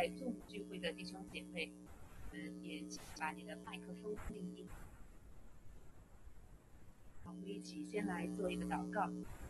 在众聚会的弟兄姐妹，也请把你的麦克风静音。好，我们一起先来做一个祷告。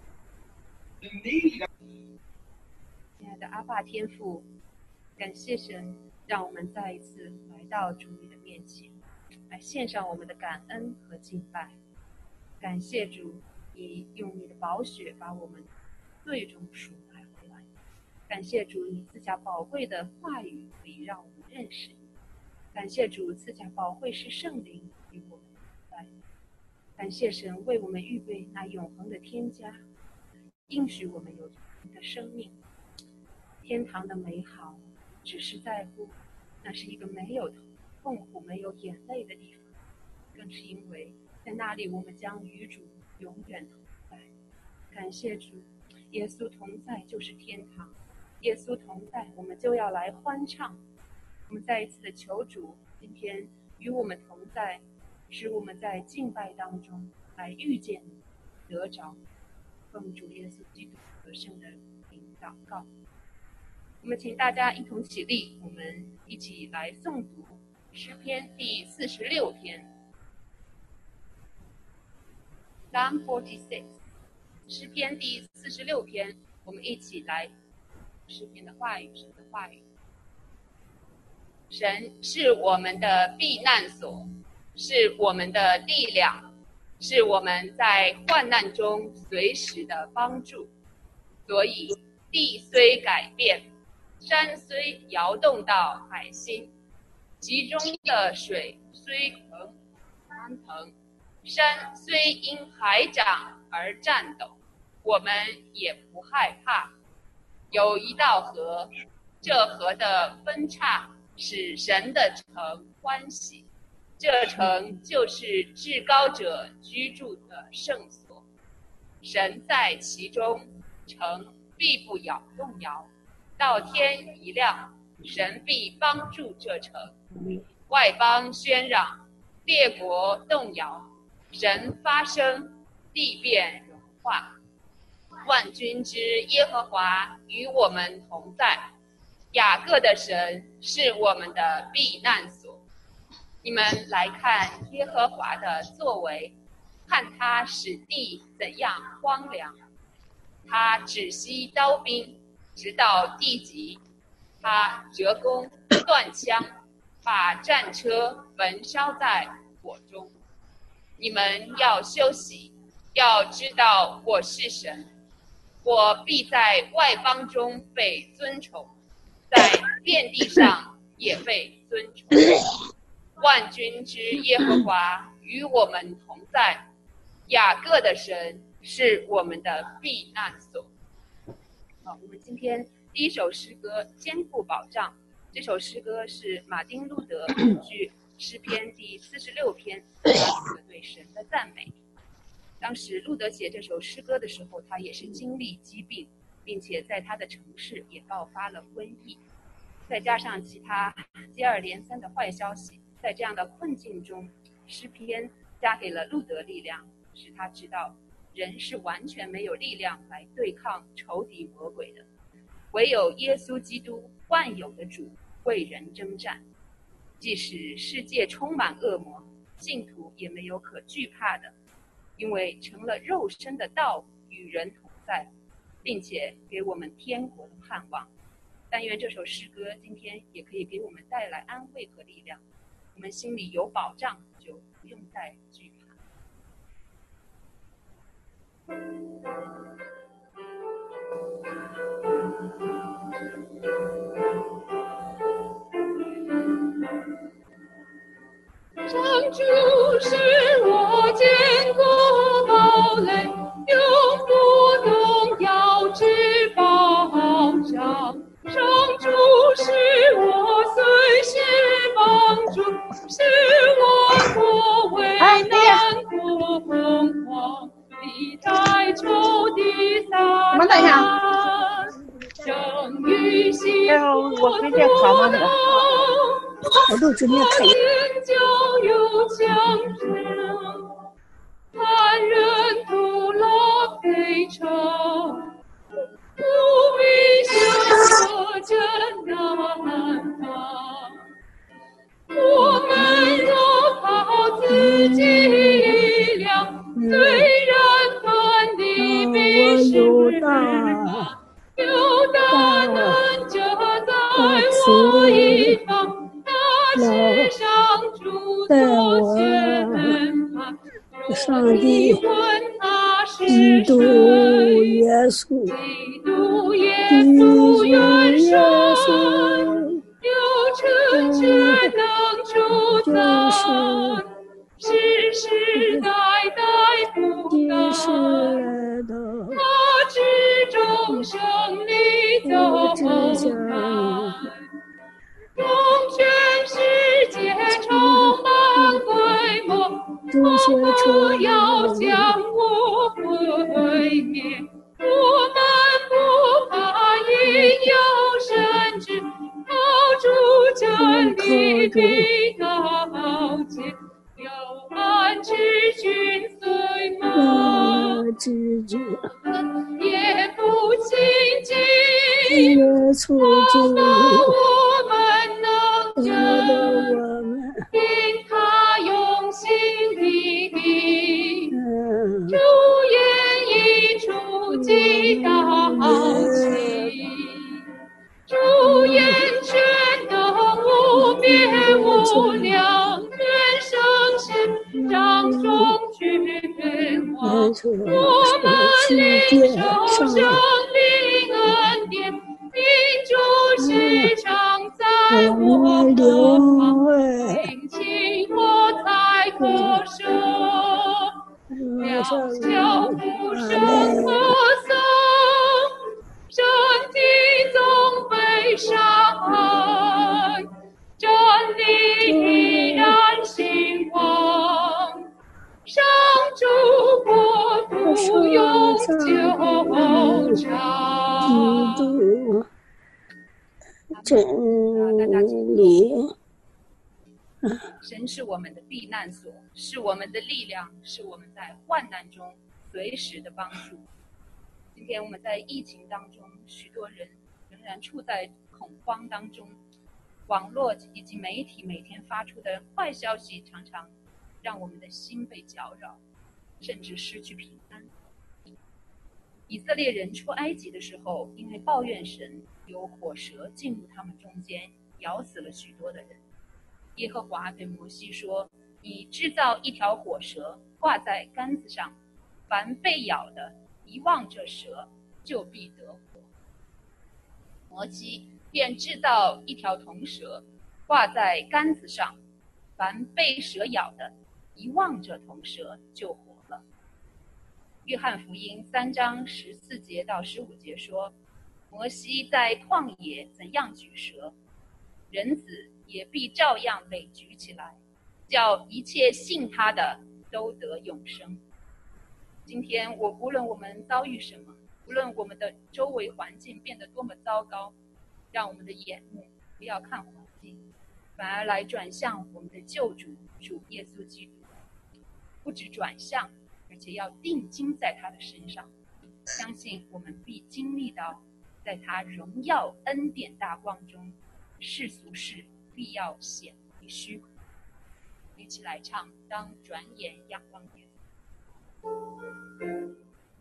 亲爱的阿爸天父，感谢神，让我们再一次来到主你的面前，来献上我们的感恩和敬拜。感谢主，你用你的宝血把我们最终赎买回来。感谢主，你赐下宝贵的话语，可以让我们认识你。感谢主赐下宝贵是圣灵与我们同在。感谢神为我们预备那永恒的天家，应许我们有新的生命。天堂的美好只是在乎那是一个没有痛苦没有眼泪的地方，更是因为在那里我们将与主永远同在。感谢主，耶稣同在就是天堂，耶稣同在我们就要来欢唱。我们再一次的求主今天与我们同在，使我们在敬拜当中来遇见得着。奉主耶稣基督得胜的名祷告。我们请大家一同起立，我们一起来诵读诗篇第46篇 Psalm 46。 诗篇第46篇，我们一起来诗篇的话语，神的话语。神是我们的避难所，是我们的力量，是我们在患难中随时的帮助。所以地虽改变，山虽摇动到海心，其中的水虽翻腾，山虽因海涨而颤抖，我们也不害怕。有一道河，这河的分叉使神的城欢喜，这城就是至高者居住的圣所。神在其中，城必不动摇。到天一亮，神必帮助这城。外邦喧嚷，列国动摇，神发声，地变融化。万军之耶和华与我们同在，雅各的神是我们的避难所。你们来看耶和华的作为，看他使地怎样荒凉。他止息刀兵，直到地极。他折弓断枪，把战车焚烧在火中。你们要休息，要知道我是神，我必在外邦中被尊崇，在遍地上也被尊崇。万军之耶和华与我们同在，雅各的神是我们的避难所。好，我们今天第一首诗歌《坚固保障》，这首诗歌是马丁路德根据诗篇第46篇发出的对神的赞美。当时路德写这首诗歌的时候，他也是经历疾病，并且在他的城市也爆发了瘟疫，再加上其他接二连三的坏消息，在这样的困境中，诗篇加给了路德力量，使他知道人是完全没有力量来对抗仇敌魔鬼的，唯有耶稣基督万有的主为人征战。即使世界充满恶魔，信徒也没有可惧怕的，因为成了肉身的道与人同在，并且给我们天国的盼望。但愿这首诗歌今天也可以给我们带来安慰和力量，我们心里有保障，就不用再惧怕。 上主是我坚固堡垒，永不动摇之保障。上主是我随时帮助，是我脱危难过疯狂，避开仇敌撒旦，生于幸福中。 我录制没有看见。 就有强盛，残忍徒劳非常，不必羞涩真难主一方，那世上诸多宣判， 上帝问他是基督谁？ 耶稣， 基督耶基督稣元耶神， 稣， 有成全能主就是宰，世世代代不第十改。 来的他之中胜利走来，用全世界充满规模， 这些不要出将我毁灭。我们不怕因有神之靠主真理的高洁，有安之君随们。 自己也不亲近， 耶稣基督， 我们能我忍， 们， 因他用心的地，主言一出即到齐，主言全能无边无量，全圣贤掌中君王。我们领受生命恩典，民主时常在我何方，并请我在歌声，渺小不胜歌颂，身体总悲伤，真理依然兴旺。上主国度永久长。 基督真理， 神是我们的避难所，是我们的力量，是我们在患难中随时的帮助。今天我们在疫情当中，许多人仍然处在恐慌当中，网络以及媒体每天发出的坏消息常常让我们的心被搅扰，甚至失去平安。以色列人出埃及的时候，因为抱怨神，有火蛇进入他们中间，咬死了许多的人。耶和华对摩西说：“你制造一条火蛇，挂在杆子上，凡被咬的，一望这蛇，就必得活。”摩西便制造一条铜蛇，挂在杆子上，凡被蛇咬的，一望着铜蛇就活了。约翰福音3章14节到15节说，摩西在旷野怎样举蛇，人子也必照样被举起来，叫一切信他的都得永生。今天无论我们遭遇什么，无论我们的周围环境变得多么糟糕，让我们的眼目不要看环境，反而来转向我们的救主主耶稣基督。不止转向，而且要定睛在他的身上，相信我们必经历到在他荣耀恩典大光中，世俗事必要显为虚空。一起来唱，当转眼仰望耶稣。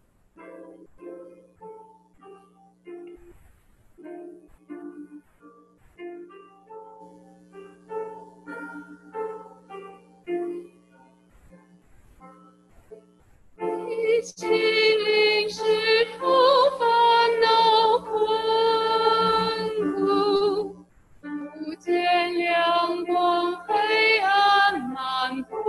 心灵是头烦恼困苦，不见亮光，黑暗满布。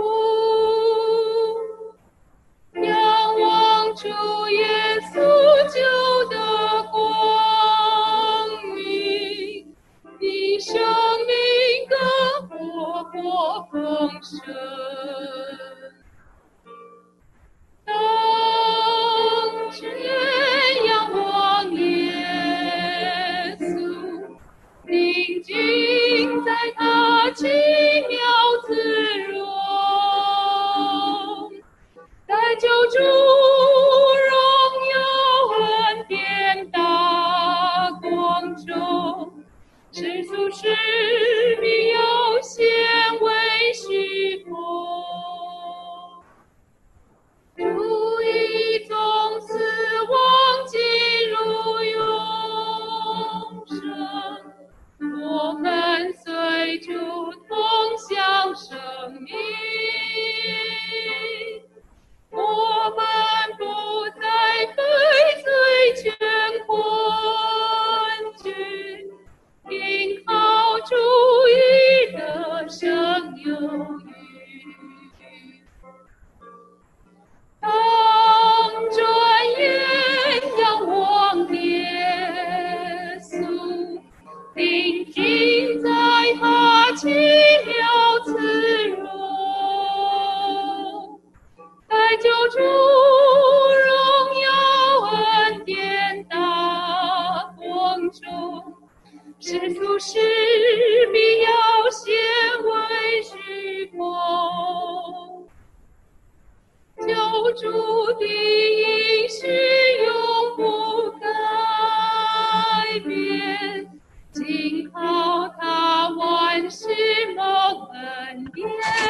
仰望主耶稣救的光明，你生命的火丰盛。当这仰望耶稣，宁静在他奇妙慈容，在救主荣耀恩典大光中，世俗事必要显为虚空。主已从死亡进入永生，我必要显为虚空，救主的应许永不改变，紧靠他万事蒙恩典，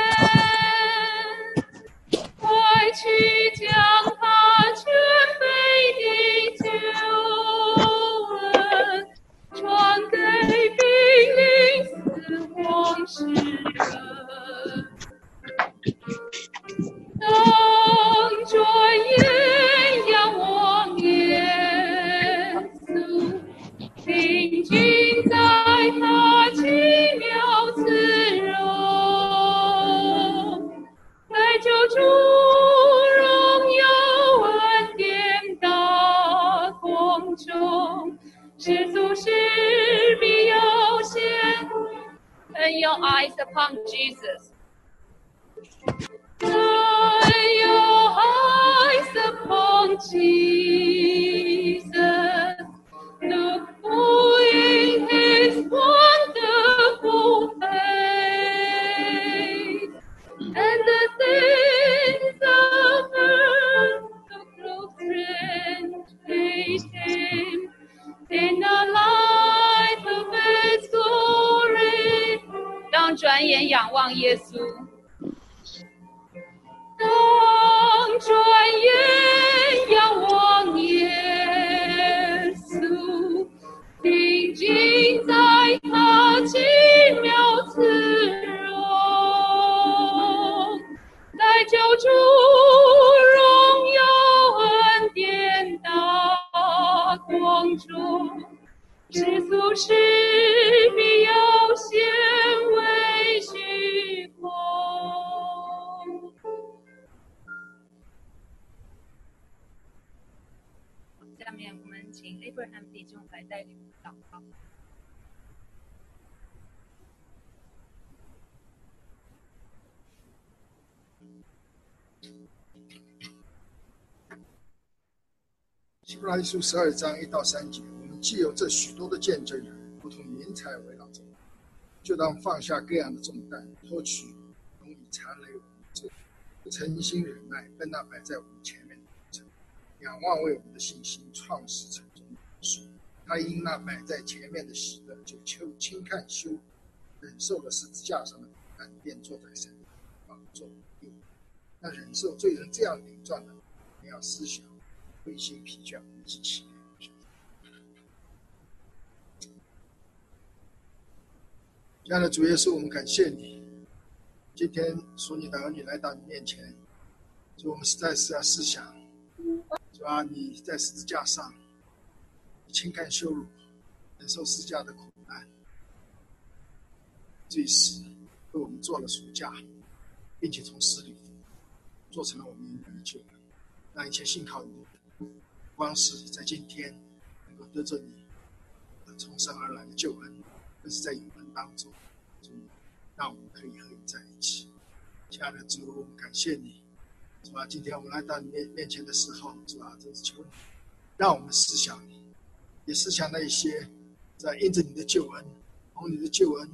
快去将他全备的救恩传给濒临死亡世人。当转眼仰望耶稣，定睛在他奇妙慈容，在救主荣耀恩典大光中，世俗是必要显。 Turn your eyes upon Jesus. Turn your eyes upon Jesus. Look full in his wonderful face, and the things of earth so close praise him in the light of his glory. 当转眼仰望耶稣， 当转眼仰望耶稣，定睛在他奇妙慈容，在救主荣耀恩典大光中，世俗是必要显为虚空。 下面我们请 Abraham 弟兄来带领祷告。 希伯来书12章1到3节，我们既有这许多的见证人，如同云彩围绕着我们，就当放下各样的重担，脱去容易缠累我们的罪，诚心忍耐，奔那摆在我们前面的路程，仰望为我们的信心创始成终的主。他因那摆在前面的喜乐，就轻看羞辱，忍受了十字架上的苦难，便坐在神的宝座右。那忍受罪人这样顶撞的，你要思想灰心疲倦及其亲爱的主耶稣，我们感谢你，今天属你的儿女来到你面前，主，我们实在是要思想，主啊，你在十字架上轻看羞辱，忍受十字架的苦难，罪死为我们做了赎价，并且从死里做成了我们应得的救恩，让一切信靠你的人，光是在今天能够得着你从生而来的救恩，更是在永恒当中，主，让我们可以和你在一起。亲爱的主，我们感谢你，主啊，今天我们来到你面前的时候，主啊，真是求你让我们思想你，也思想那一些在因着你的救恩，从你的救恩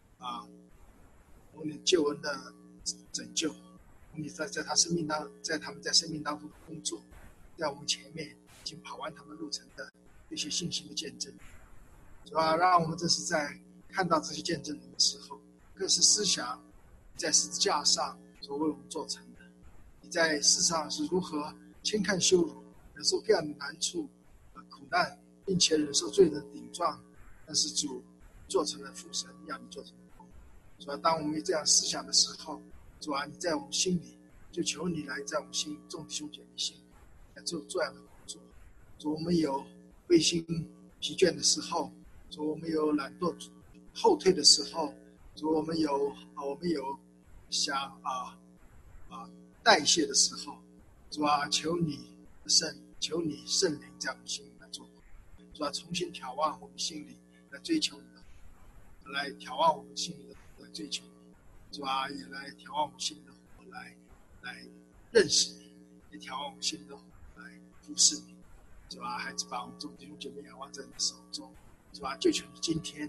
从你的救恩的拯救，从你在他生命当，在他们在生命当中的工作，在我们前面已经跑完他们路程的一些信心的见证，主啊，让我们这是在看到这些见证人的时候，更是思想你在十字架上所为我们做成的，你在世上是如何轻看羞辱，忍受各样的难处苦难，并且忍受罪人的顶撞，但是主做成了父神让你做成了功。主啊，当我们这样思想的时候，主啊，你在我们心里，就求你来在我们心众弟兄姐妹心里来做这样的工作。主，我们有灰心疲倦的时候，主，我们有懒惰后退的时候，主，我们有想代谢的时候，主啊，求你圣灵在我们心里来做工，主啊，重新眺望我们心里来追求你的，来眺望我们心里的来追求你，主啊，也来眺望我们心里的火，来认识你，也眺望我们心里的火，来服侍你，主啊，孩子把我们众弟兄姐妹仰望在你的手中，主啊，就求你今天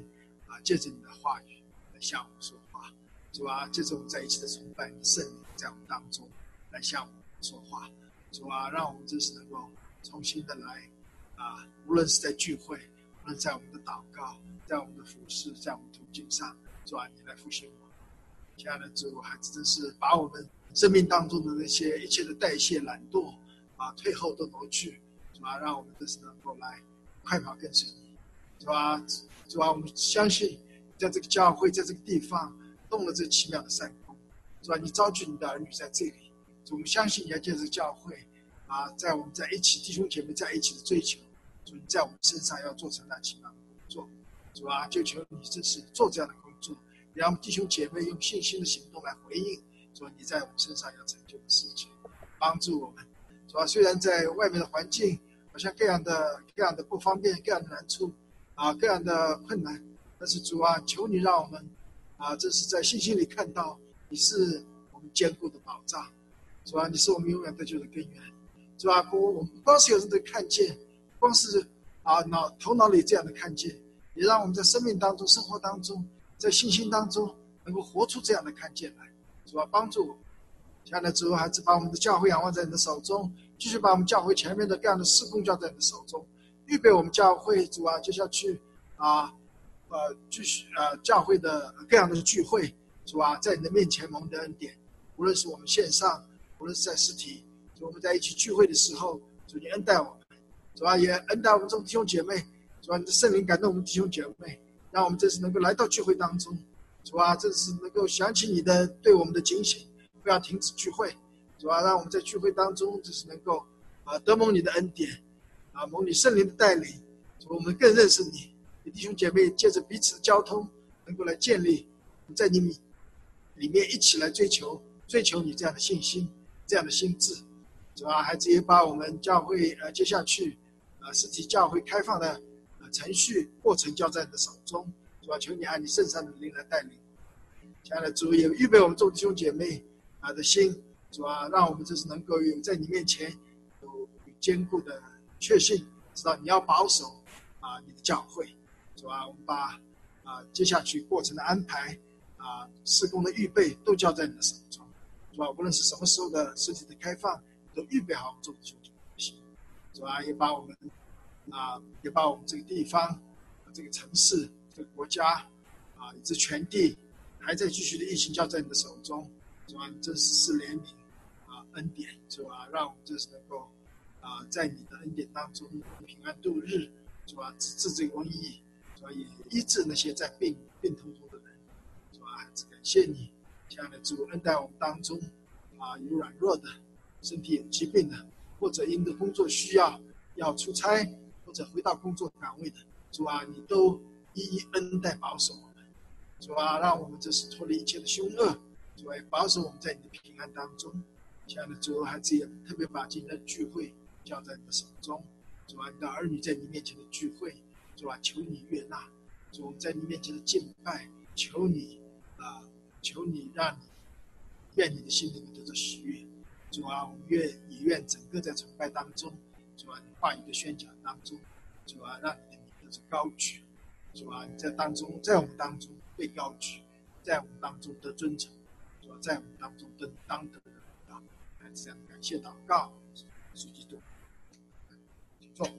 借着你的话语来向我们说话。主啊，借着我们在一起的崇拜，你圣灵在我们当中来向我们说话。主啊，让我们真是能够重新的来无论是在聚会，无论在我们的祷告，在我们的服事，在我们途径上，主啊，你来复兴我们。亲爱的主，孩子真是把我们生命当中的那些一切的代谢、懒惰退后都挪去。主啊，让我们真是能够来快跑跟随你。主啊，我们相信在这个教会，在这个地方动了这奇妙的善功。主啊，你召聚你的儿女在这里。主，我们相信你要借着教会在我们在一起弟兄姐妹在一起的追求。主，你在我们身上要做成那奇妙的工作。主啊，就求你真是做这样的工作，也让弟兄姐妹用信心的行动来回应。主，你在我们身上要成就的事情，帮助我们。主啊，虽然在外面的环境好像各样的不方便，各样的难处各样的困难，但是主啊，求你让我们这是在信心里看到你是我们坚固的保障。主啊，你是我们永远得救的根源。主啊，我们光是有人的看见，光是头脑里这样的看见，也让我们在生命当中、生活当中、在信心当中能够活出这样的看见来。主啊，帮助我们。亲爱的主，还是把我们的教会仰望在你的手中，继续把我们教会前面的各样的事工交在你的手中，预备我们教会。主啊，就像去继续教会的各样的聚会。主啊，在你的面前蒙的恩典，无论是我们线上，无论是在实体，主，我们在一起聚会的时候，主你恩待我们。主啊，也恩待我们众弟兄姐妹。主啊，你的圣灵感动我们弟兄姐妹，让我们这次能够来到聚会当中。主啊，这次能够想起你的对我们的警醒，不要停止聚会。主啊，让我们在聚会当中就是能够得蒙你的恩典蒙你圣灵的带领。主，我们更认识你。弟兄姐妹借着彼此的交通，能够来建立在你里面一起来追求你这样的信心，这样的心智。主啊，孩子也把我们教会接下去实体教会开放的程序过程交在你的手中。主啊，求你按你圣善的灵来带领。亲爱的主，也预备我们众弟兄姐妹的心。主啊，让我们就是能够有在你面前有坚固的确信，知道你要保守你的教会。主啊，我们把接下去过程的安排施工的预备都交在你的手中。主啊，无论是什么时候的实体的开放，都预备好我们众弟兄姐妹的心。主啊，也把我们这个地方、这个城市、这个国家以至全地还在继续的疫情交在你的手中。主啊，你真是怜悯恩典。主啊，让我们就是能够在你的恩典当中平安度日。主啊，治这个瘟疫。主啊，也医治那些在病痛中的人。主啊，还是感谢你。亲爱的主，恩待我们当中有软弱的、身体有疾病的，或者因着工作需要出差，或者回到工作岗位的。主啊，你都一一恩待保守我们。主啊，让我们这是脱离一切的凶恶。主啊，也保守我们在你的平安当中。亲爱的主，孩子也特别把今天的聚会交在你的手中。主啊，你的儿女在你面前的聚会，主啊，求你悦纳。主，我们在你面前的敬拜，求你让你愿你的心里面得到喜悦。主啊，我们也愿整个在崇拜当中，主啊，你话语的宣讲当中，主啊，让你的名得到高举。主啊，你在我们当中被高举，在我们当中得尊崇。主啊，在我们当中得当得的荣耀。这样感谢祷告，主基督。请坐。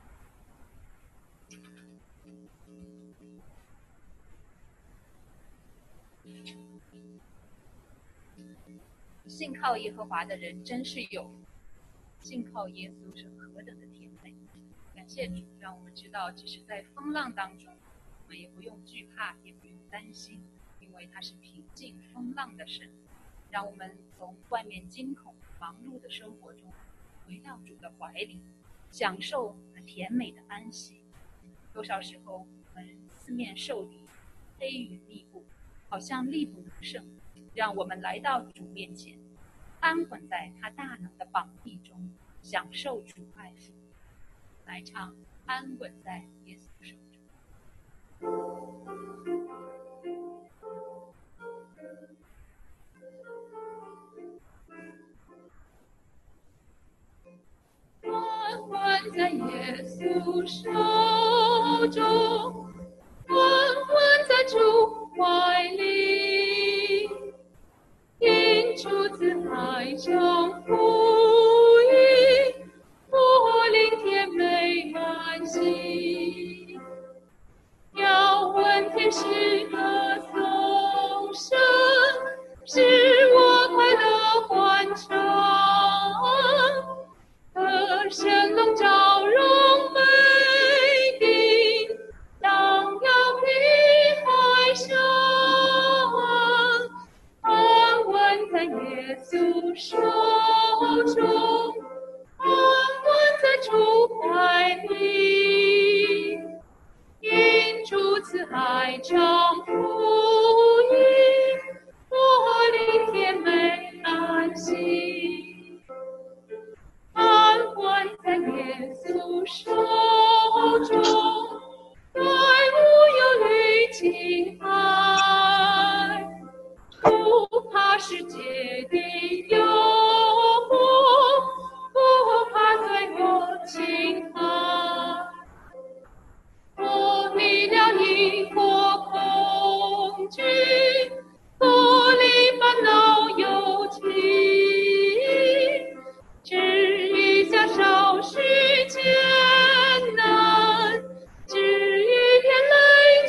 信靠耶和华的人真是有福，信靠耶稣是何等的甜美。感谢主，让我们知道，即使在风浪当中，我们也不用惧怕，也不用担心，因为他是平静风浪的神。让我们从外面惊恐忙碌的生活中，回到主的怀里，享受那甜美的安息。多少时候，我们四面受敌，黑云密布，好像力不能胜。让我们来到主面前，安稳在他大能的膀臂中，享受主爱抚。来唱安稳在耶稣手中。 安稳在耶稣手中，安稳在怀里，因主慈爱将福音，我灵甜美满心。要闻天使的颂声，使我快乐欢唱。歌声笼罩荣美的，荡漾的海上，安稳在耶稣手中，安稳在主怀里。因主慈爱将福音，我灵甜美安息。安稳在耶稣手中，再无忧虑惊骇，不怕世界的诱惑，不怕罪恶侵害。脱离了疑惑恐惧，脱离烦恼忧情，只余下少许艰难，只余天累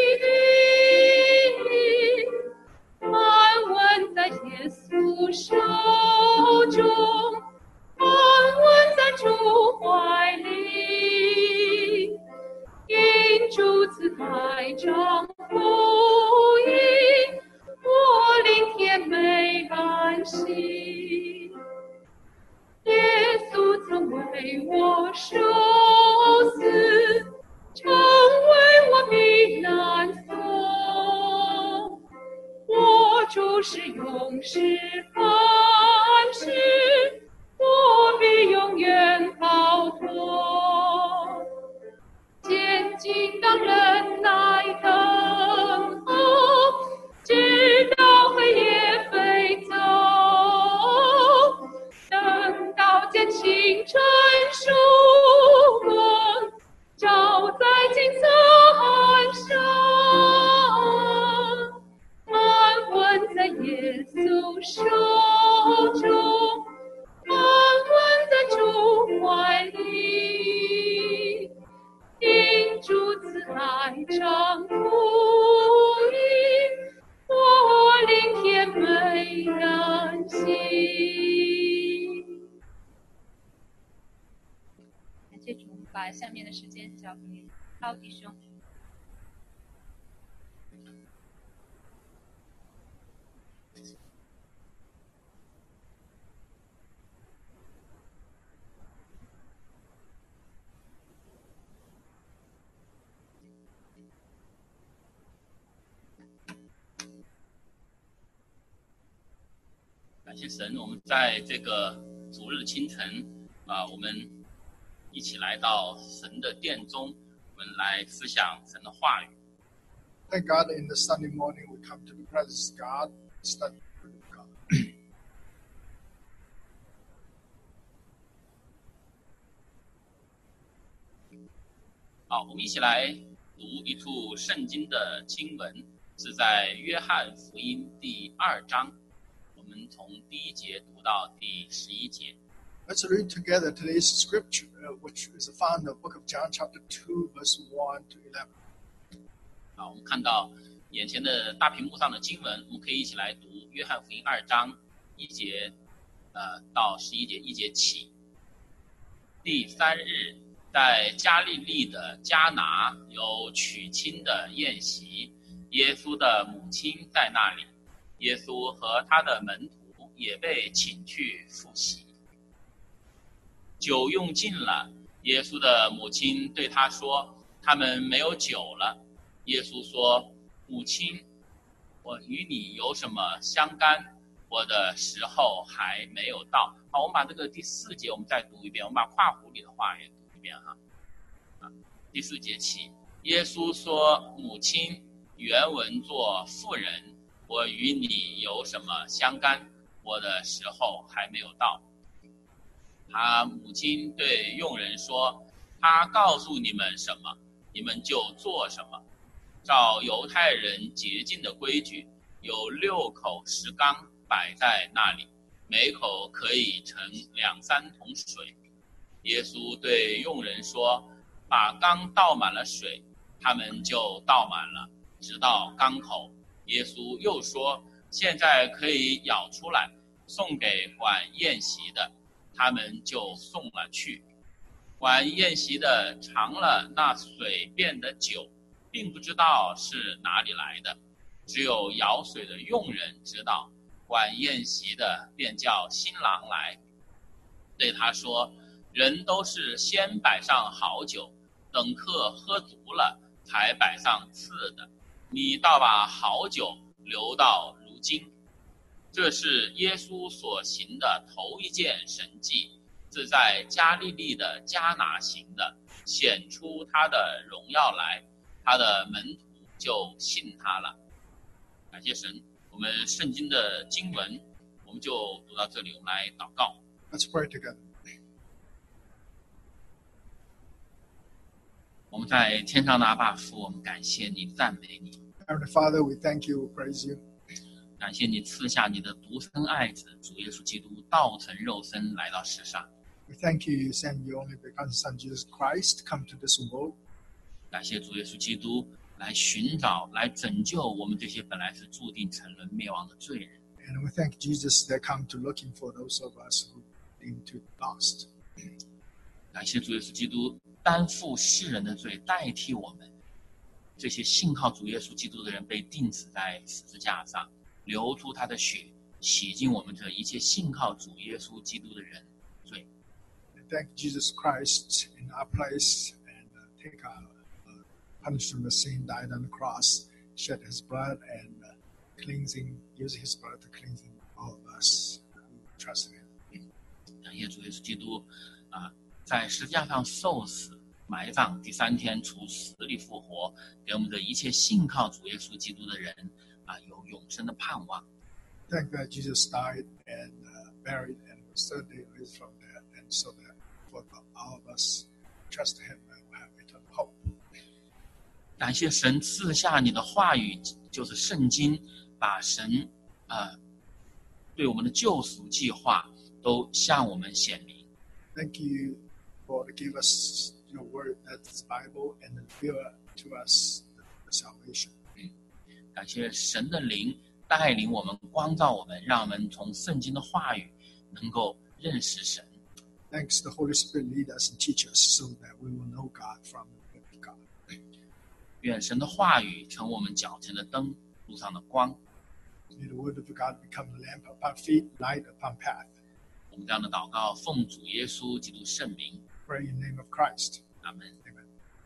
积的，安稳在耶稣手中，安稳在主怀里。因主慈爱将福音，我灵甜美安息。耶稣曾为我受死，成为我避难所。我主是永世磐石，我必永远靠托。艰辛当忍耐等候，直到黑夜飞走，等到见星辰曙光，照在金色岸上，安稳在耶稣手中，安稳在主怀里。因主慈爱将福音，我灵甜美安息。 感谢主，把下面的时间交给高弟兄。 感谢神，我们在这个主日清晨我们一起来到神的殿中，我们来思想神的话语。 Thank God in the Sunday morning we come to the presence of God, study the word of God. 好，我们一起来读一处圣经的经文，是在约翰福音第2章，我们从第1节读到第11节。 Let's read together today's scripture, which is found in the book of John, chapter 2, verse 1 to 11. 好，我们看到眼前的大屏幕上的经文，我们可以一起来读约翰福音2章1节到11节，1节起。第3日，在加利利的迦拿有娶亲的宴席，耶稣的母亲在那里，耶稣和他的门徒也被请去赴席。酒用尽了，耶稣的母亲对他说：“他们没有酒了。”耶稣说：“母亲，我与你有什么相干？我的时候还没有到。”好，我们把这个第4节我们再读一遍，我们把跨湖里的话也读一遍哈。第4节起，耶稣说：“母亲，原文作妇人，我与你有什么相干？我的时候还没有到。”他母亲对佣人说：“他告诉你们什么，你们就做什么。” 照犹太人洁净的规矩，有6口石缸摆在那里，每口可以盛2-3桶水。耶稣对佣人说：“把缸倒满了水。”他们就倒满了，直到缸口。耶稣又说：“现在可以舀出来，送给管宴席的。”他们就送了去。管宴席的尝了那水变的酒，并不知道是哪里来的，只有舀水的佣人知道。管宴席的便叫新郎来，对他说：“人都是先摆上好酒，等客喝足了，才摆上次的。你倒把好酒留到如今。”这是耶稣所行的头一件神迹，是在加利利的迦拿行的，显出他的荣耀来，他的门徒就信他了。感谢神，我们圣经的经文我们就读到这里，我们来祷告。 Let's pray together. 我们在天上的阿爸父，我们感谢你，赞美你， Heavenly Father, we thank you, we praise you. 感谢你赐下你的独生爱子主耶稣基督道成肉身来到世上， We thank you, you send your only begotten Son, Jesus Christ, come to this world. 感谢主耶稣基督来寻找、来拯救我们这些本来是注定沉沦灭亡的罪人。 And we thank Jesus that come to looking for those of us who seem to be lost. 感谢主耶稣基督担负世人的罪，代替我们这些信靠主耶稣基督的人被钉死在十字架上，流出他的血，洗净我们这一切信靠主耶稣基督的人罪。 And thank Jesus Christ in our place and take our punishment of sin, died on the cross, shed his blood and cleansing, use his blood to cleansing all of us who trust in him. 感谢主耶稣基督在十字架上受死、埋葬，第3天从死里复活，给我们的一切信靠主耶稣基督的人有永生的盼望。 Thank God Jesus died and buried and was third day raised from death, and so that for all of us trust him and will have eternal hope. 感谢神赐下你的话语，就是圣经，把神对我们的救赎计划都向我们显明。 Thank you for to give us your word, that's the Bible, and reveal to us the salvation. 感谢神的灵带领我们、光照我们，让我们从圣经的话语能够认识神。 Thanks the Holy Spirit lead us and teach us so that we will know God from the word of God. 愿神的话语成我们脚前的灯，路上的光。 May the word of God become a lamp upon feet, light upon path. 我们这样的祷告，奉主耶稣基督圣名， Pray in the name of Christ. 阿门。 Amen.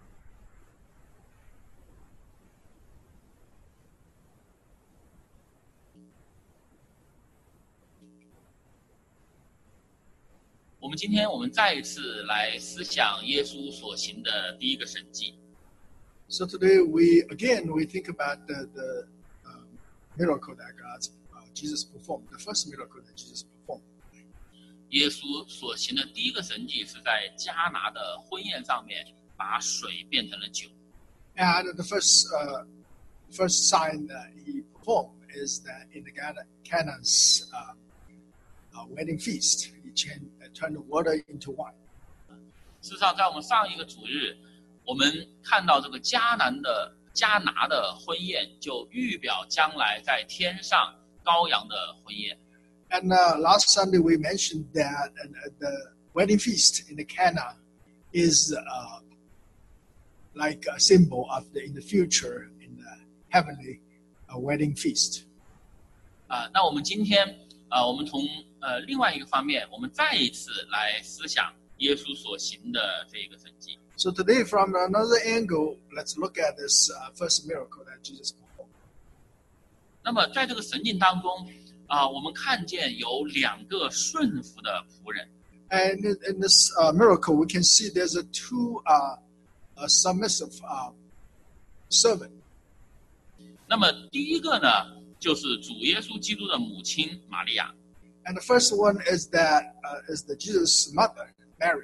我们今天再一次来思想耶稣所行的第一个神迹。 So today we think about the miracle that Jesus performed, the first miracle that Jesus performed. 耶稣所行的第一个神迹是在迦拿的婚宴上面，把水变成了酒。 And the first sign that he performed is that in the Canaan's wedding feast, he turned the water into wine. 事实上，在我们上一个主日，我们看到这个迦拿的婚宴，就预表将来在天上羔羊的婚宴。 And last Sunday we mentioned that the wedding feast in the Cana is like a symbol of in the future in the heavenly wedding feast. 那我们今天我们从另外一个方面，我们再一次来思想耶稣所行的这个神迹。 So today, from another angle, let's look at this first miracle that Jesus performed. 那么在这个神迹当中我们看见有2个顺服的仆人。 And in this miracle, we can see there's two submissive servant. 那么第一个呢，就是主耶稣基督的母亲玛利亚。 And the first one is the Jesus' mother, Mary.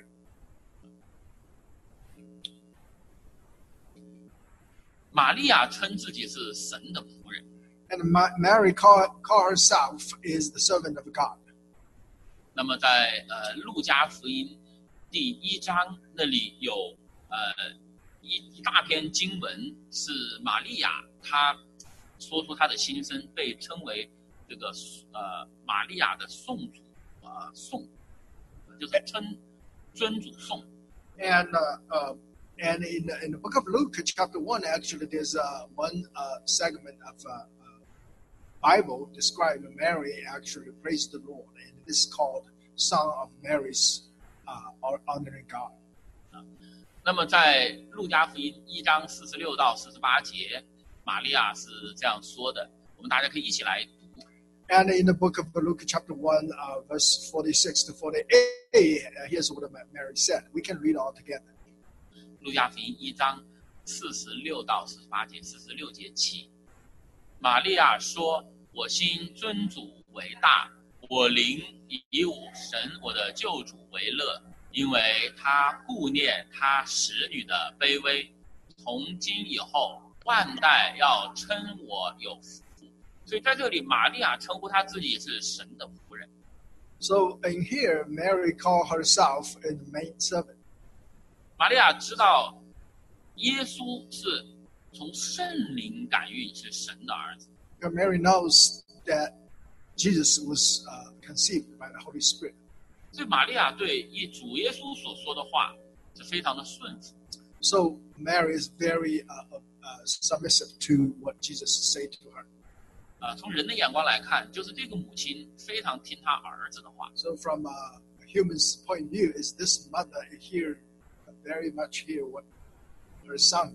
玛利亚称自己是神的仆人。 And Mary call herself is the servant of God. 那么在路加福音第1章那里有一大篇经文是玛利亚她说出她的心声，被称为这个玛利亚的颂主颂，就是称尊主颂。 And in the book of Luke, chapter 1, actually, there's one segment of Bible describing Mary actually praised the Lord, and this is called Song of Mary's honoring God. 那么在路加福音1章46到48节，玛利亚是这样说的，我们大家可以一起来读。 And in the book of Luke, chapter 1, verse 46 to 48, here's what Mary said. We can read all together. 路加福音1章46到48节，46节起，玛利亚说：“我心尊主为大，我灵以神我的救主为乐，因为他顾念他使女的卑微。从今以后，万代要称我有福。”所以在这里，玛利亚称呼她自己是神的仆人。 So in here, Mary called herself a maid servant. 玛利亚知道耶稣是从圣灵感孕，是神的儿子。 And Mary knows that Jesus was conceived by the Holy Spirit. 所以玛利亚对主耶稣所说的话是非常的顺服。 So Mary is very submissive to what Jesus said to her. 从人的眼光来看，就是这个母亲非常听她儿子的话。 So from a human's point of view, is this mother here very much hear what her son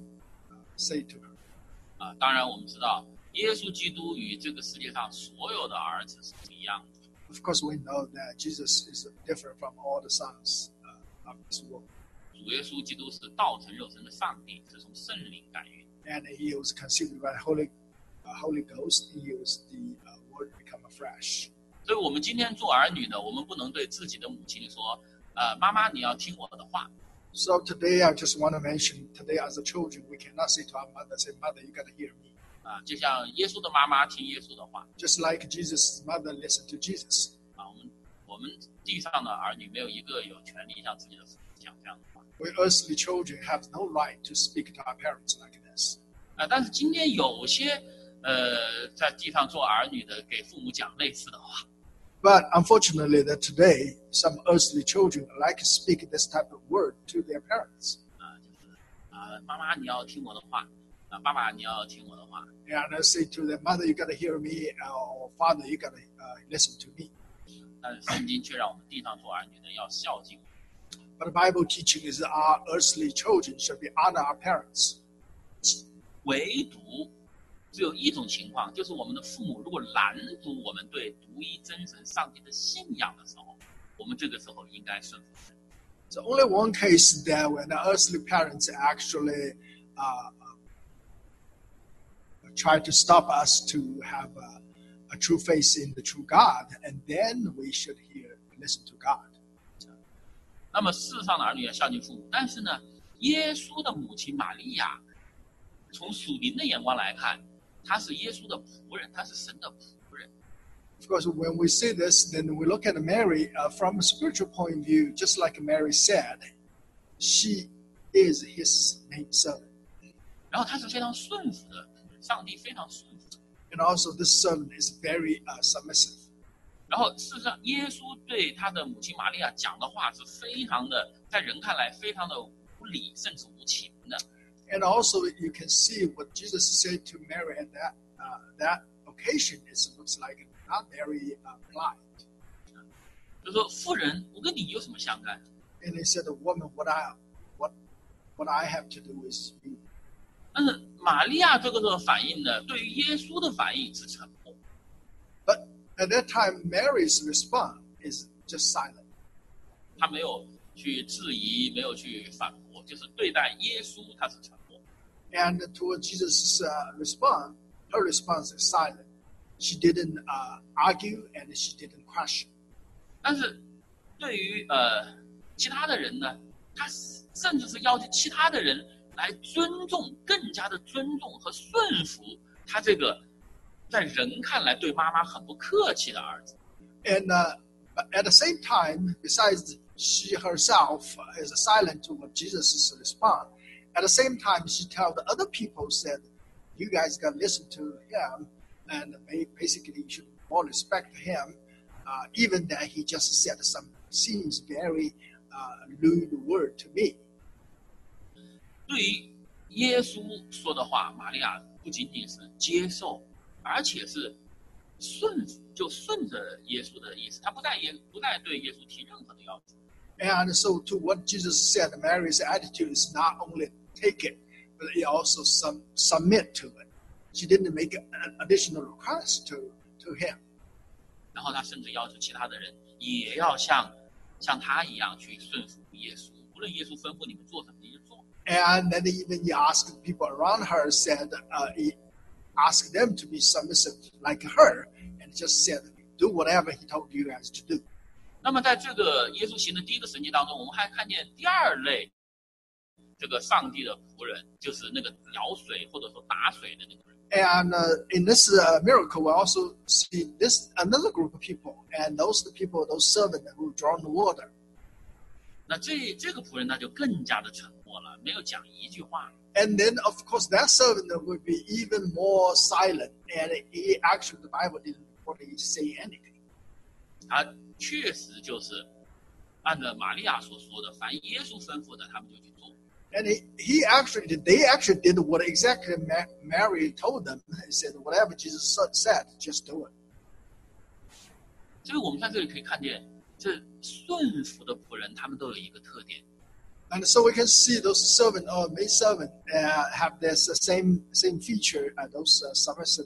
say to her? 当然我们知道，耶稣基督与这个世界上所有的儿子是不一样的。 Of course, we know that Jesus is different from all the sons of this world. 主耶稣基督是道成肉身的上帝，是从圣灵感孕。 And he was conceived by the Holy Ghost. He was the Word become afresh. 所以我们今天做儿女的，我们不能对自己的母亲说：“妈妈，你要听我的话。” So today, I just want to mention, today as a children, we cannot say to our mother, say, Mother, you got to hear me. 就像耶稣的妈妈听耶稣的话。 Just like Jesus' mother listened to Jesus. 我们地上的儿女没有一个有权利向自己的父母讲这样的话。 We earthly children have no right to speak to our parents like this. 但是今天有些在地上做儿女的给父母讲类似的话。 But unfortunately, that today some earthly children like to speak this type of word to their parents. 妈妈你要听我的话，爸爸你要听我的话。 And I say to their mother, you got to hear me, or father, you got to listen to me. 但是圣经却让我们地上做儿女的要孝敬。 But the Bible teaching is our earthly children should be honor our parents. 唯独只有一种情况，就是我们的父母如果拦阻我们对独一真神上帝的信仰的时候，我们这个时候应该顺服神。 So only one case that when the earthly parents actually try to stop us to have a true faith in the true God, and then we should listen to God. 那么世上的儿女要孝敬父母，但是呢，耶稣的母亲玛利亚，从属灵的眼光来看，她是耶稣的仆人，她是神的仆人。 Of course, when we see this, then we look at Mary from a spiritual point of view, just like Mary said, she is his maid servant. 然后她是非常顺服的仆人，上帝非常顺服。 And also this servant is very submissive. 然后事实上，耶稣对他的母亲玛利亚讲的话是非常的，在人看来非常的无理，甚至无情的。 And also you can see what Jesus said to Mary at that occasion. It looks like not very polite. 就说妇人，我跟你有什么相干？ And he said, "Woman, what I have to do is you." 但是玛利亚这个反应呢，对于耶稣的反应是沉默。 But at that time, Mary's response is just silent. 她没有去质疑，没有去反驳，就是对待耶稣，她是沉默。 And toward Jesus' response, her response is silent. She didn't argue and she didn't question. 但是对于其他的人呢，她甚至是要求其他的人来尊重，更加的尊重和顺服他这个在人看来对妈妈很不客气的儿子。 And but at the same time, besides she herself is silent to what Jesus' response, at the same time she tells the other people said, you guys got to listen to him, and basically you should more respect him, even that he just said some seems very lewd word to me. 对于耶稣说的话，玛利亚不仅仅是接受，而且是顺服，就顺着耶稣的意思，他不再对耶稣提任何的要求。 And so to what Jesus said, Mary's attitude is not only take it, but it also submit to it. She didn't make an additional request to him. 然后他甚至要求其他的人也要像他一样去顺服耶稣，无论耶稣吩咐你们做什么，你就做。 And then even he asked people around her, said, he asked them to be submissive like her, and just said, do whatever he told you guys to do. 那么在这个耶稣行的第一个神迹当中，我们还看见第二类这个上帝的仆人，就是那个舀水或者说打水的那个人。 And in this miracle, we also see another group of people, and those servants who draw the water. 那这个仆人他就更加的沉默了，没有讲一句话。 And then, of course, that servant would be even more silent, and he actually, the Bible didn't really say anything. 他确实就是按照玛利亚所说的，凡耶稣吩咐的，他们就去做。 And they actually did what exactly Mary told them. He said, whatever Jesus said, just do it. 所以我们在这里可以看见，这顺服的仆人，他们都有一个特点， And so we can see those servant or maid servant have this same feature. Those submissive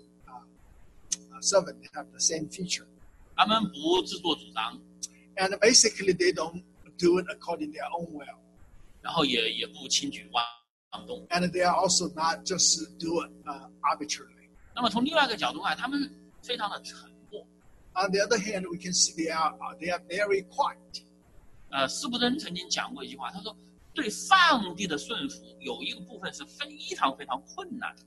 servant have the same feature. 他们不自作主张， And basically, they don't do it according to their own will. 然后也不轻举妄动。 And they are also not just do it arbitrarily. 那么从另外一个角度看，他们非常的沉默。 On the other hand, we can see they are very quiet. 司布真曾经讲过一句话，他说：“对上帝的顺服有一个部分是非常非常困难的。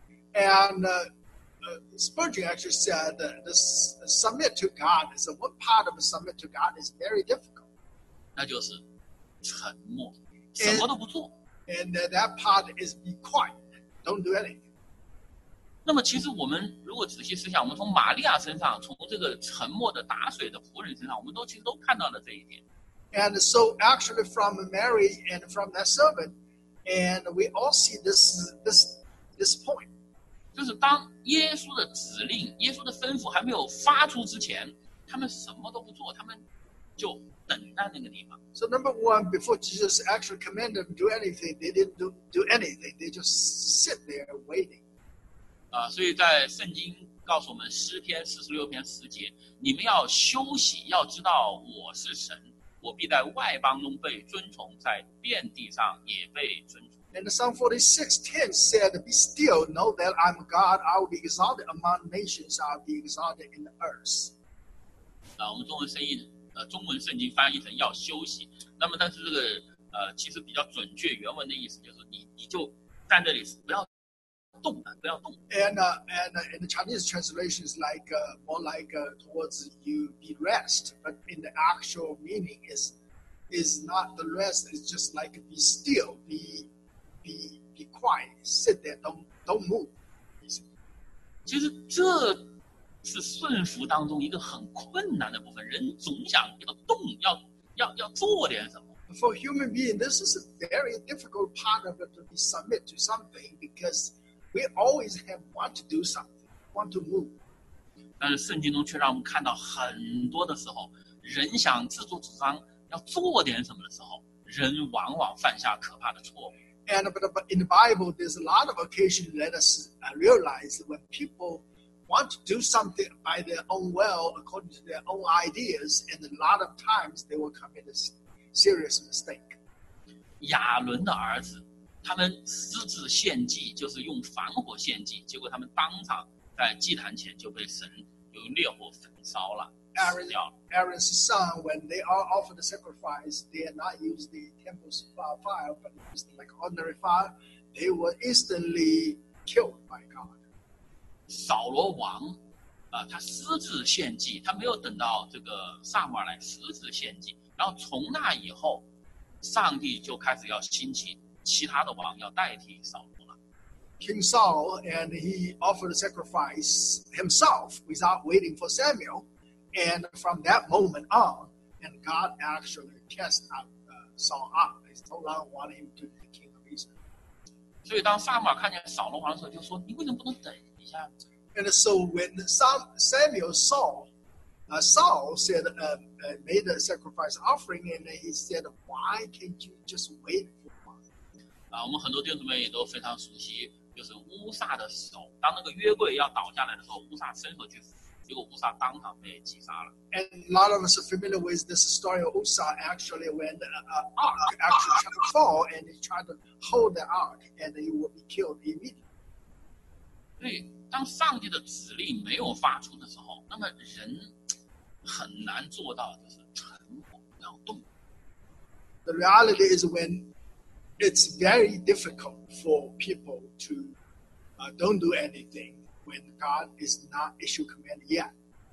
And Spurgeon actually said that this submit to God is one part of submit to God is very difficult. 那就是沉默，什么都不做。 And that part is be quiet, don't do anything. 那么，其实我们如果仔细思想，我们从玛利亚身上，从这个沉默的打水的仆人身上，我们其实都看到了这一点。 And so actually from Mary and from that servant, and we all see this point. 就是当耶稣的指令、耶稣的吩咐还没有发出之前，他们什么都不做，他们就等在那个地方。 So number one, before Jesus actually commanded them to do anything, they didn't do anything. They just sit there waiting. 所以在圣经告诉我们诗篇46篇10节，你们要休息，要知道我是神，我必在外邦中被尊崇，在遍地上也被尊崇。 And Psalm 46:10 said, "Be still, know that I'm God. I will be exalted among nations. I will be exalted in the earth." 我们中文圣经翻译成要休息，那么但是这个其实比较准确，原文的意思就是你就在那里不要动，不要动。 And in the Chinese translation is like more like towards you be rest, but in the actual meaning is not the rest. It's just like be still, be quiet, sit there, don't move. 其实这是顺服当中一个很困难的部分，人总想要动，要做点什么。 For a human being, this is a very difficult part of it to be submit to something because we always want to do something, want to move. 但是圣经中却让我们看到很多的时候，人想自作主张要做点什么的时候，人往往犯下可怕的错误。 But in the Bible, there's a lot of occasions let us realize that when people want to do something by their own will, according to their own ideas, and a lot of times they will commit a serious mistake. 亚伦的儿子，他们私自献祭，就是用防火献祭，结果他们当场在祭坛前就被神用烈火焚烧了。 死掉了。 Aaron's son, when they are offered the sacrifice, they did not use the temple's fire, but used like ordinary fire. They were instantly killed by God. 扫罗王他私自献祭，他没有等到这个撒母耳来私自献祭，然后从那以后，上帝就开始要兴起其他的王要代替扫罗了。 King Saul, and he offered a sacrifice himself without waiting for Samuel. And from that moment on, and God actually cast out Saul out. He told him wanted him to be the king of Israel. 所以当撒母耳看见扫罗王的时候，就说：“你为什么不能等一下？” And so when Samuel saw, Saul said, made a sacrifice offering, and he said, "Why can't you just wait for one?" 我们很多弟兄姊妹也都非常熟悉，就是乌撒的手，当那个约柜要倒下来的时候，乌撒伸手去扶，结果乌撒当场被击杀了。 And a lot of us are familiar with this story of Uzzah. Actually, when the ark actually tried to fall, and he tried to hold the ark, and he would be killed immediately. 所以，当上帝的指令没有发出的时候，那么人很难做到就是沉默不要动。 The reality is when it's very difficult for people to don't do anything when God is not issue command yet.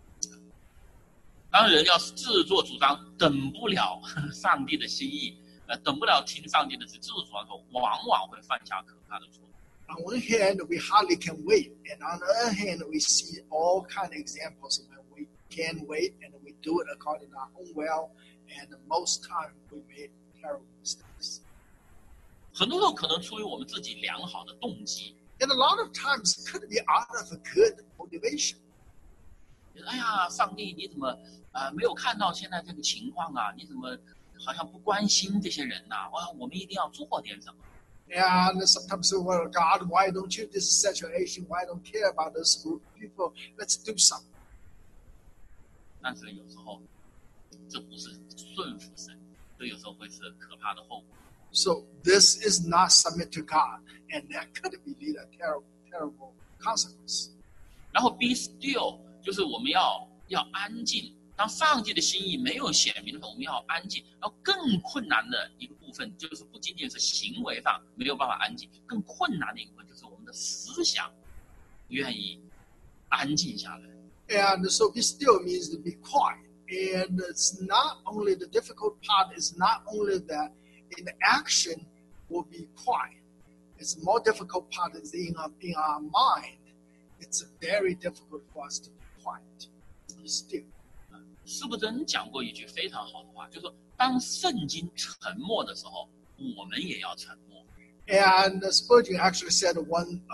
当人要自作主张，等不了上帝的心意，等不了听上帝的旨，自作主张的时候，往往会犯下可怕的错误。 On one hand, we hardly can wait, and on the other hand, we see all kind of examples when we can wait and we do it according to our own will, and most time we make terrible mistakes. 很多时候可能出于我们自己良好的动机， And a lot of times it could be out of a good motivation. 哎呀，上帝你怎么没有看到现在这个情况啊？你怎么好像不关心这些人呐？哇，我们一定要做点什么。 And sometimes say, well, God, why don't you this situation? Why don't care about this group of people? Let's do something. 但是有时候这不是顺服神，这有时候会是可怕的后果。 So this is not submit to God, and that could be lead a terrible consequence. 然后 be still 就是我们要安静。当上帝的心意没有显明的时候，我们要安静。然后更困难的一个部分，就是不仅仅是行为上没有办法安静，更困难的一个部分就是我们的思想愿意安静下来。 And so be still means to be quiet. And it's not only the difficult part is not only that in the action will be quiet. It's more difficult part is in our mind. It's very difficult for us to be quiet, be still. 司布真讲过一句非常好的话，就是说，当圣经沉默的时候，我们也要沉默。 And Spurgeon actually said one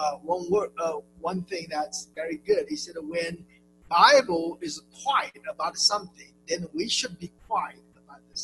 thing that's very good. He said, when Bible is quiet about something, then we should be quiet about this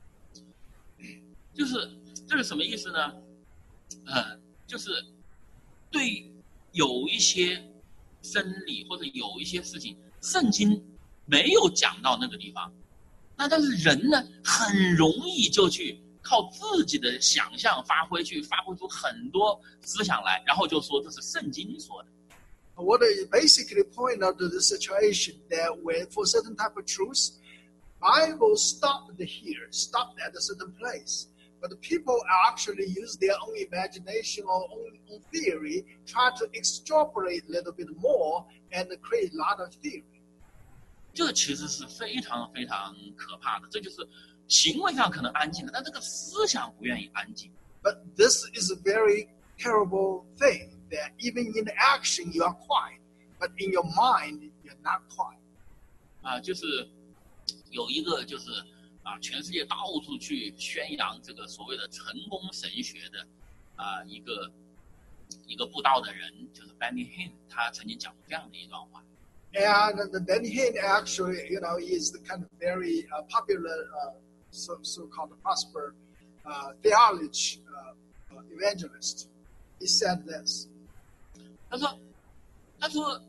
thing. 就是这是什么意思呢？就是对有一些真理或者有一些事情，圣经没有讲到那个地方，但是人呢，很容易就去靠自己的想象发挥出很多思想来，然后就说这是圣经说的。 What I basically point out to the situation that when for certain type of truths, Bible stopped here, stopped at a certain place. But the people actually use their own imagination or own theory, try to extrapolate a little bit more and create a lot of theory. 这其实是非常非常可怕的，这就是行为上可能安静了，但这个思想不愿意安静。 But this is a very terrible thing that even in action you are quiet, but in your mind you're not quiet. 就是有一个就是全世界到处去宣扬这个所谓的成功神学的一个布道的人，就是 Benny Hinn， 他曾经讲过这样的一段话。 And the Benny Hinn actually, is the kind of very popular, so-called prosper theology evangelist. He said this. 他说，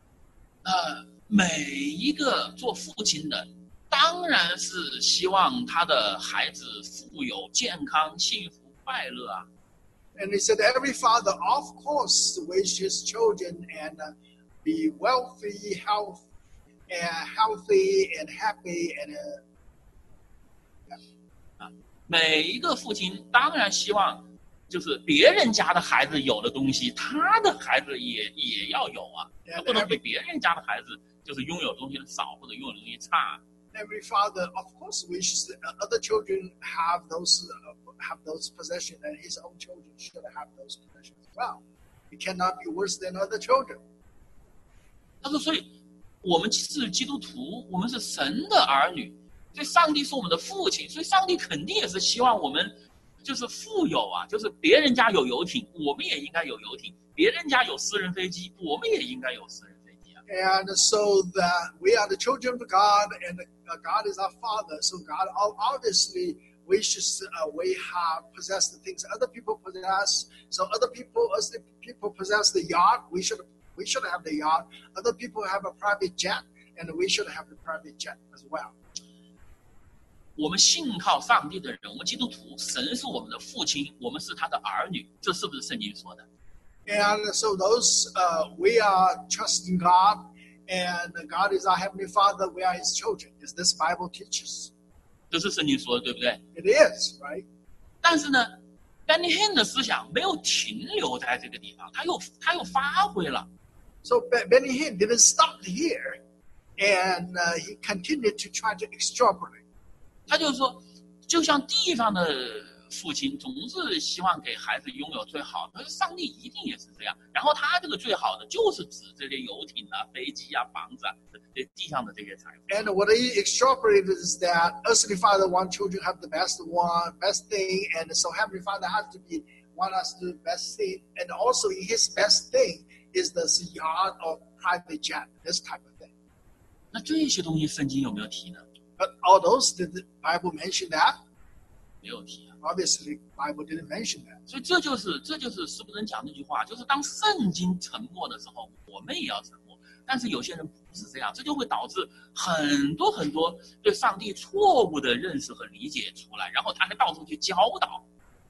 每一个做父亲的，当然是希望他的孩子富有、健康、幸福、快乐啊。 And he said, every father, of course, wishes his children and be wealthy, health, and healthy and happy and 每一个父亲当然希望，就是别人家的孩子有的东西，他的孩子也要有啊，他不能比别人家的孩子就是拥有东西少或者拥有东西差。 Every father, of course, wishes other children have those possessions, and his own children should have those possessions as well. It cannot be worse than other children. 他说，所以我们是基督徒，我们是神的儿女，所以上帝是我们的父亲，所以上帝肯定也是希望我们就是富有啊，就是别人家有游艇，我们也应该有游艇；别人家有私人飞机，我们也应该有私人飞机啊。 And so that we are the children of God, and God is our Father. So God obviously wishes we have possessed the things other people possess. So other people, as the people possess the yacht, we should have the yacht. Other people have a private jet, and we should have the private jet as well. 我们信靠上帝的人，我们基督徒，神是我们的父亲，我们是他的儿女，这是不是圣经说的？ And so those we are trusting God, and God is our heavenly Father. We are His children, as this Bible teaches. 这是圣经说的，对不对？ It is, right? 但是呢 ，Benny Hinn 的思想没有停留在这个地方，他又发挥了。 So Benny Hinn didn't stop here, and he continued to try to extrapolate. 他就是说，就像地上的父亲总是希望给孩子拥有最好的，上帝一定也是这样。然后他这个最好的就是指这些游艇啊、飞机啊、房子啊，这地上的这些财富。 And what he extrapolated is that earthly Father wants children to have the best thing, and so Heavenly Father has to want us to do the best thing, and also His best thing is the yacht or private jet, this type of thing. 那这些东西圣经有没有提呢？ But all those, did the Bible mention that? 没有提啊。 Obviously, the Bible didn't mention that. 所以这就是使徒人讲那句话，就是当圣经沉默的时候，我们也要沉默。但是有些人不是这样，这就会导致很多对上帝错误的认识和理解出来，然后他还到处去教导。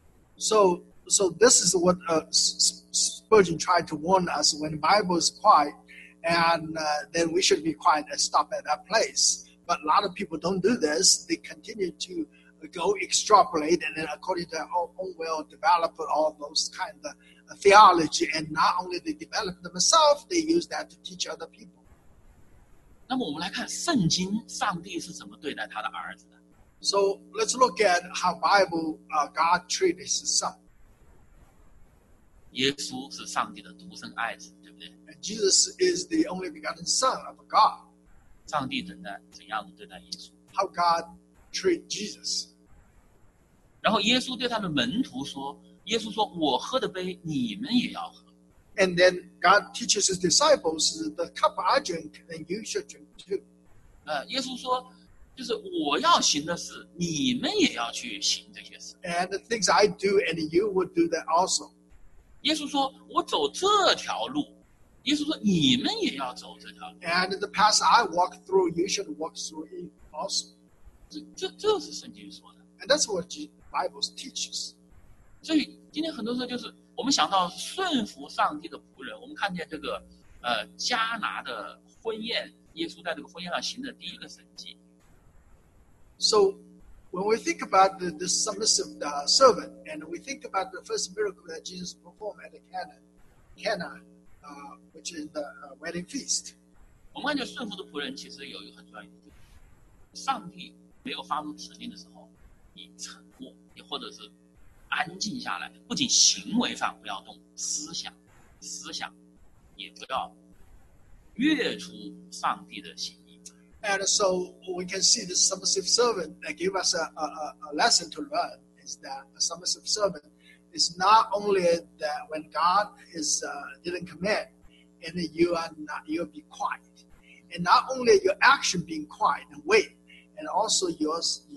So this is what Spurgeon tried to warn us: when the Bible is quiet, and then we should be quiet and stop at that place. But a lot of people don't do this. They continue to go extrapolate, and then according to their own will, develop all those kind of theology. And not only they develop themselves, they use that to teach other people. 那么我们来看圣经，上帝是怎么对待他的儿子的。 So let's look at how Bible God treated His Son. 耶稣是上帝的独生爱子，对不对？ And Jesus is the only begotten Son of God. 上帝怎样的对待耶稣？ How God treat Jesus. 然后耶稣对他的门徒说：“耶稣说，我喝的杯，你们也要喝。” And then God teaches His disciples, the cup I drink, and you should drink too. 耶稣说，就是我要行的事，你们也要去行这些事。 And the things I do, and you would do that also. 耶稣说，我走这条路。耶稣说，你们也要走这条路。 And the path I walk through, you should walk through it also. 这是圣经说的。 And that's what the Bible teaches. 所以今天很多时候就是我们想到顺服上帝的仆人，我们看见这个迦拿的婚宴，耶稣在这个婚宴上行的第一个神迹。 So when we think about the submissive servant, and we think about the first miracle that Jesus performed at the Cana, which is the wedding feast. 我们看见顺服的仆人其实有一个很重要的一点，上帝没有发出指令的时候，你沉默，也或者是安静下来，不仅行为上不要动，思想也不要越出上帝的心意。 And so we can see the submissive servant that give us a lesson to learn is that a submissive servant is not only that when God didn't command, and you'll be quiet, and not only your action being quiet and wait, and also your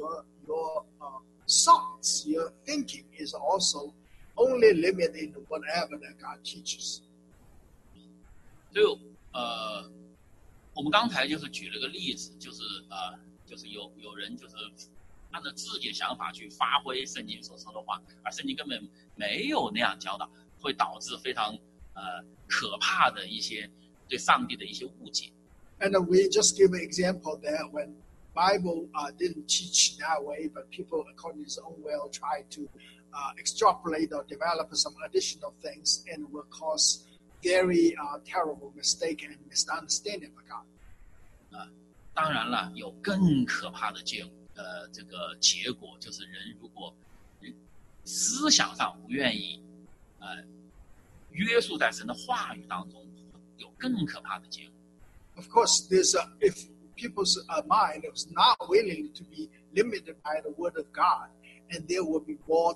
thoughts, your thinking is also only limited in whatever that God teaches. 所以我们刚才就是举了个例子，就是有人就是按照自己的想法去发挥圣经所说的话，而圣经根本没有那样教导，会导致非常可怕的一些对上帝的一些误解。 And we just give an example there when Bible didn't teach that way, but people, according to his own will, try to extrapolate or develop some additional things, and will cause very terrible mistake and misunderstanding of God. 当然了，有更可怕的这个结果，就是人如果思想上不愿意约束在神的话语当中，有更可怕的结果。 Of course, there's if people's mind is not willing to be limited by the word of God, and there will be more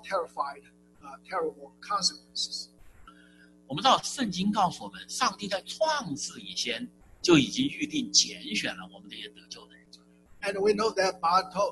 terrible consequences. 我们知道圣经告诉我们，上帝在创世以前就已经预定拣选了我们这些得救的人。 And we know that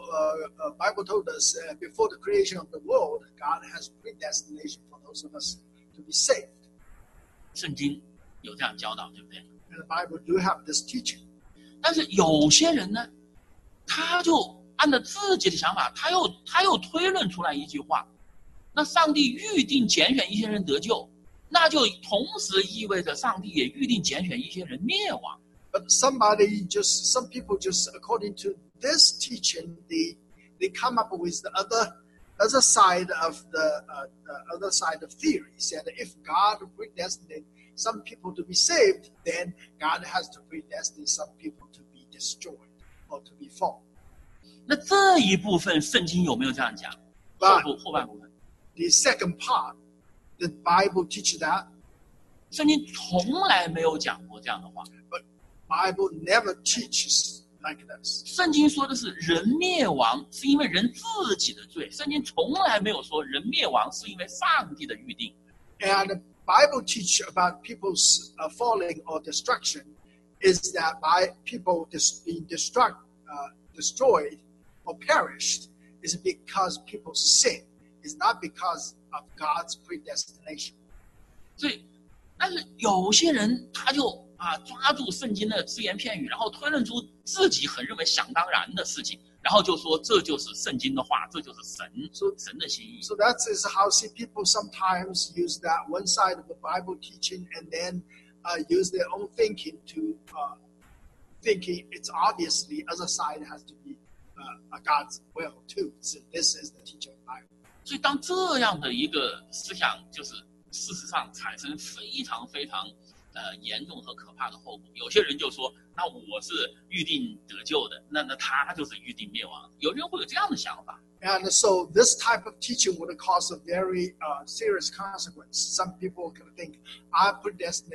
Bible told us before the creation of the world, God has predestination for those of us to be saved. 圣经有这样教导，对不对？ And the Bible do have this teaching. 但是有些人呢，他就按照自己的想法，他又推论出来一句话：那上帝预定拣选一些人得救，那就同时意味着上帝也预定拣选一些人灭亡。 But some people just according to this teaching, they come up with the other side of the other side of theory. Said if God predestined some people to be saved, then God has to predestine some people to be destroyed or to be fallen. 那这一部分圣经有没有这样讲？后半部分。 The second part, the Bible teaches that. 圣经从来没有讲过这样的话。 But Bible never teaches like this. 圣经说的是人灭亡是因为人自己的罪，圣经从来没有说人灭亡是因为上帝的预定。 And the Bible teach about people's falling or destruction is that by people being destroyed or perished is because people's sin. It's not because of God's predestination. 所以，但是有些人他就抓住圣经的只言片语，然后推论出自己很认为想当然的事情，然后就说这就是圣经的话，这就是神的心意。 So that is how see people sometimes use that one side of the Bible teaching and then use their own thinking to thinking it's obviously other side has to be God's will too. So this is the teaching of the Bible. 所以当这样的一个思想，就是事实上产生非常非常严重和可怕的后果。有些人就说，那我是预定得救的，那他就是预定灭亡。有人会有这样的想法。 And so this type of teaching would cause a very serious consequence. Some people can think, I am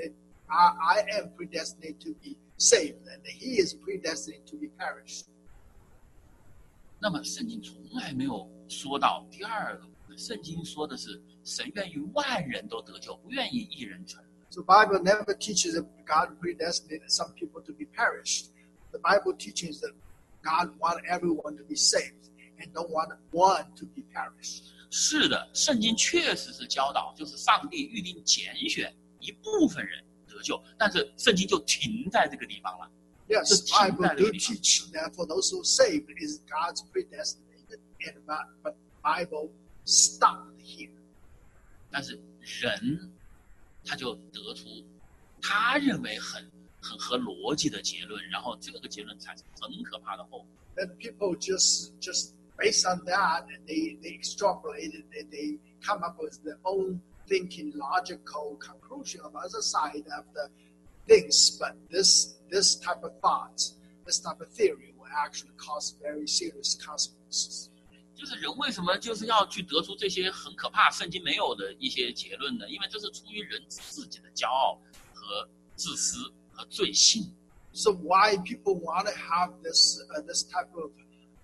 predestined to be saved, and he is predestined to be perished. 那么圣经从来没有说到第二个部分，圣经说的是神愿意万人都得救，不愿意一人沉。 So Bible never teaches that God predestinated some people to be perished. The Bible teaches that God wants everyone to be saved and don't want one to be perished. 是的，圣经确实是教导，就是上帝预定拣选一部分人得救，但是圣经就停在这个地方了。 Yes, Bible do teach that for those who are saved is God's predestinated, but Bible stopped here. 但是人他就得出他认为很合逻辑的结论，然后这个结论产生很可怕的后果。 Then people just based on that, and they extrapolate it, and they come up with their own thinking, logical conclusion of other side of the things. But this type of thoughts, this type of theory will actually cause very serious consequences. 就是人为什么就是要去得出这些很可怕圣经没有的一些结论呢？因为这是出于人自己的骄傲和自私和罪性。 So why people want to have this type of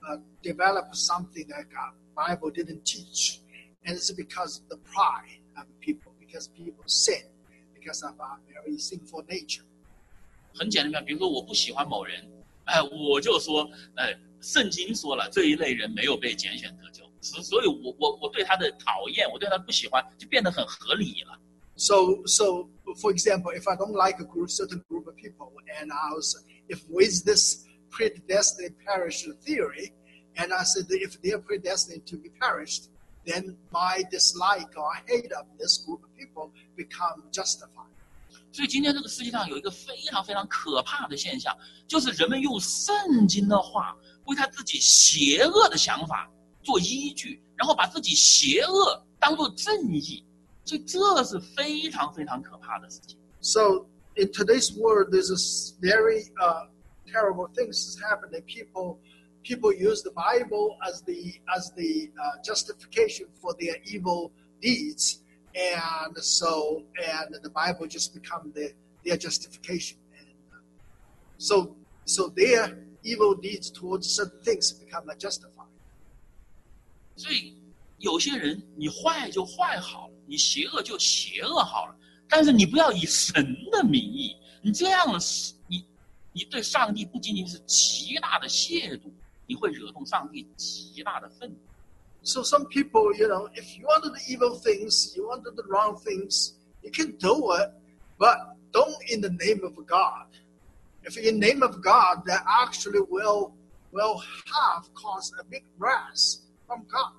develop something that Bible didn't teach, and it's because of the pride of people, because people sin, because of our very sinful nature. 很简单，比如说我不喜欢某人，我就说，圣经说了这一类人没有被拣选得救，所以我对他的讨厌，我对他的不喜欢就变得很合理了。 So for example, if I don't like a certain group of people, and if with this predestined perish theory, and I said that if they're predestined to be perished, then my dislike or hate of this group of people become justified. 所以今天这个世界上有一个非常非常可怕的现象，就是人们用圣经的话为他自己邪恶的想法做依据，然后把自己邪恶当作正义，所以这是非常非常可怕的事情。 So in today's world, there's a very terrible things happening. People use the Bible as the justification for their evil deeds, and the Bible just become their justification, and so their evil deeds towards certain things become justified. 所以有些人你坏就坏好了，你邪恶就邪恶好了，但是你不要以神的名义，你这样你对上帝不仅仅是极大的亵渎，你会惹动上帝极大的愤怒。 So some people, if you want to do evil things, you want to do the wrong things, you can do it, but don't in the name of God. If in the name of God, that actually will have caused a big wrath from God.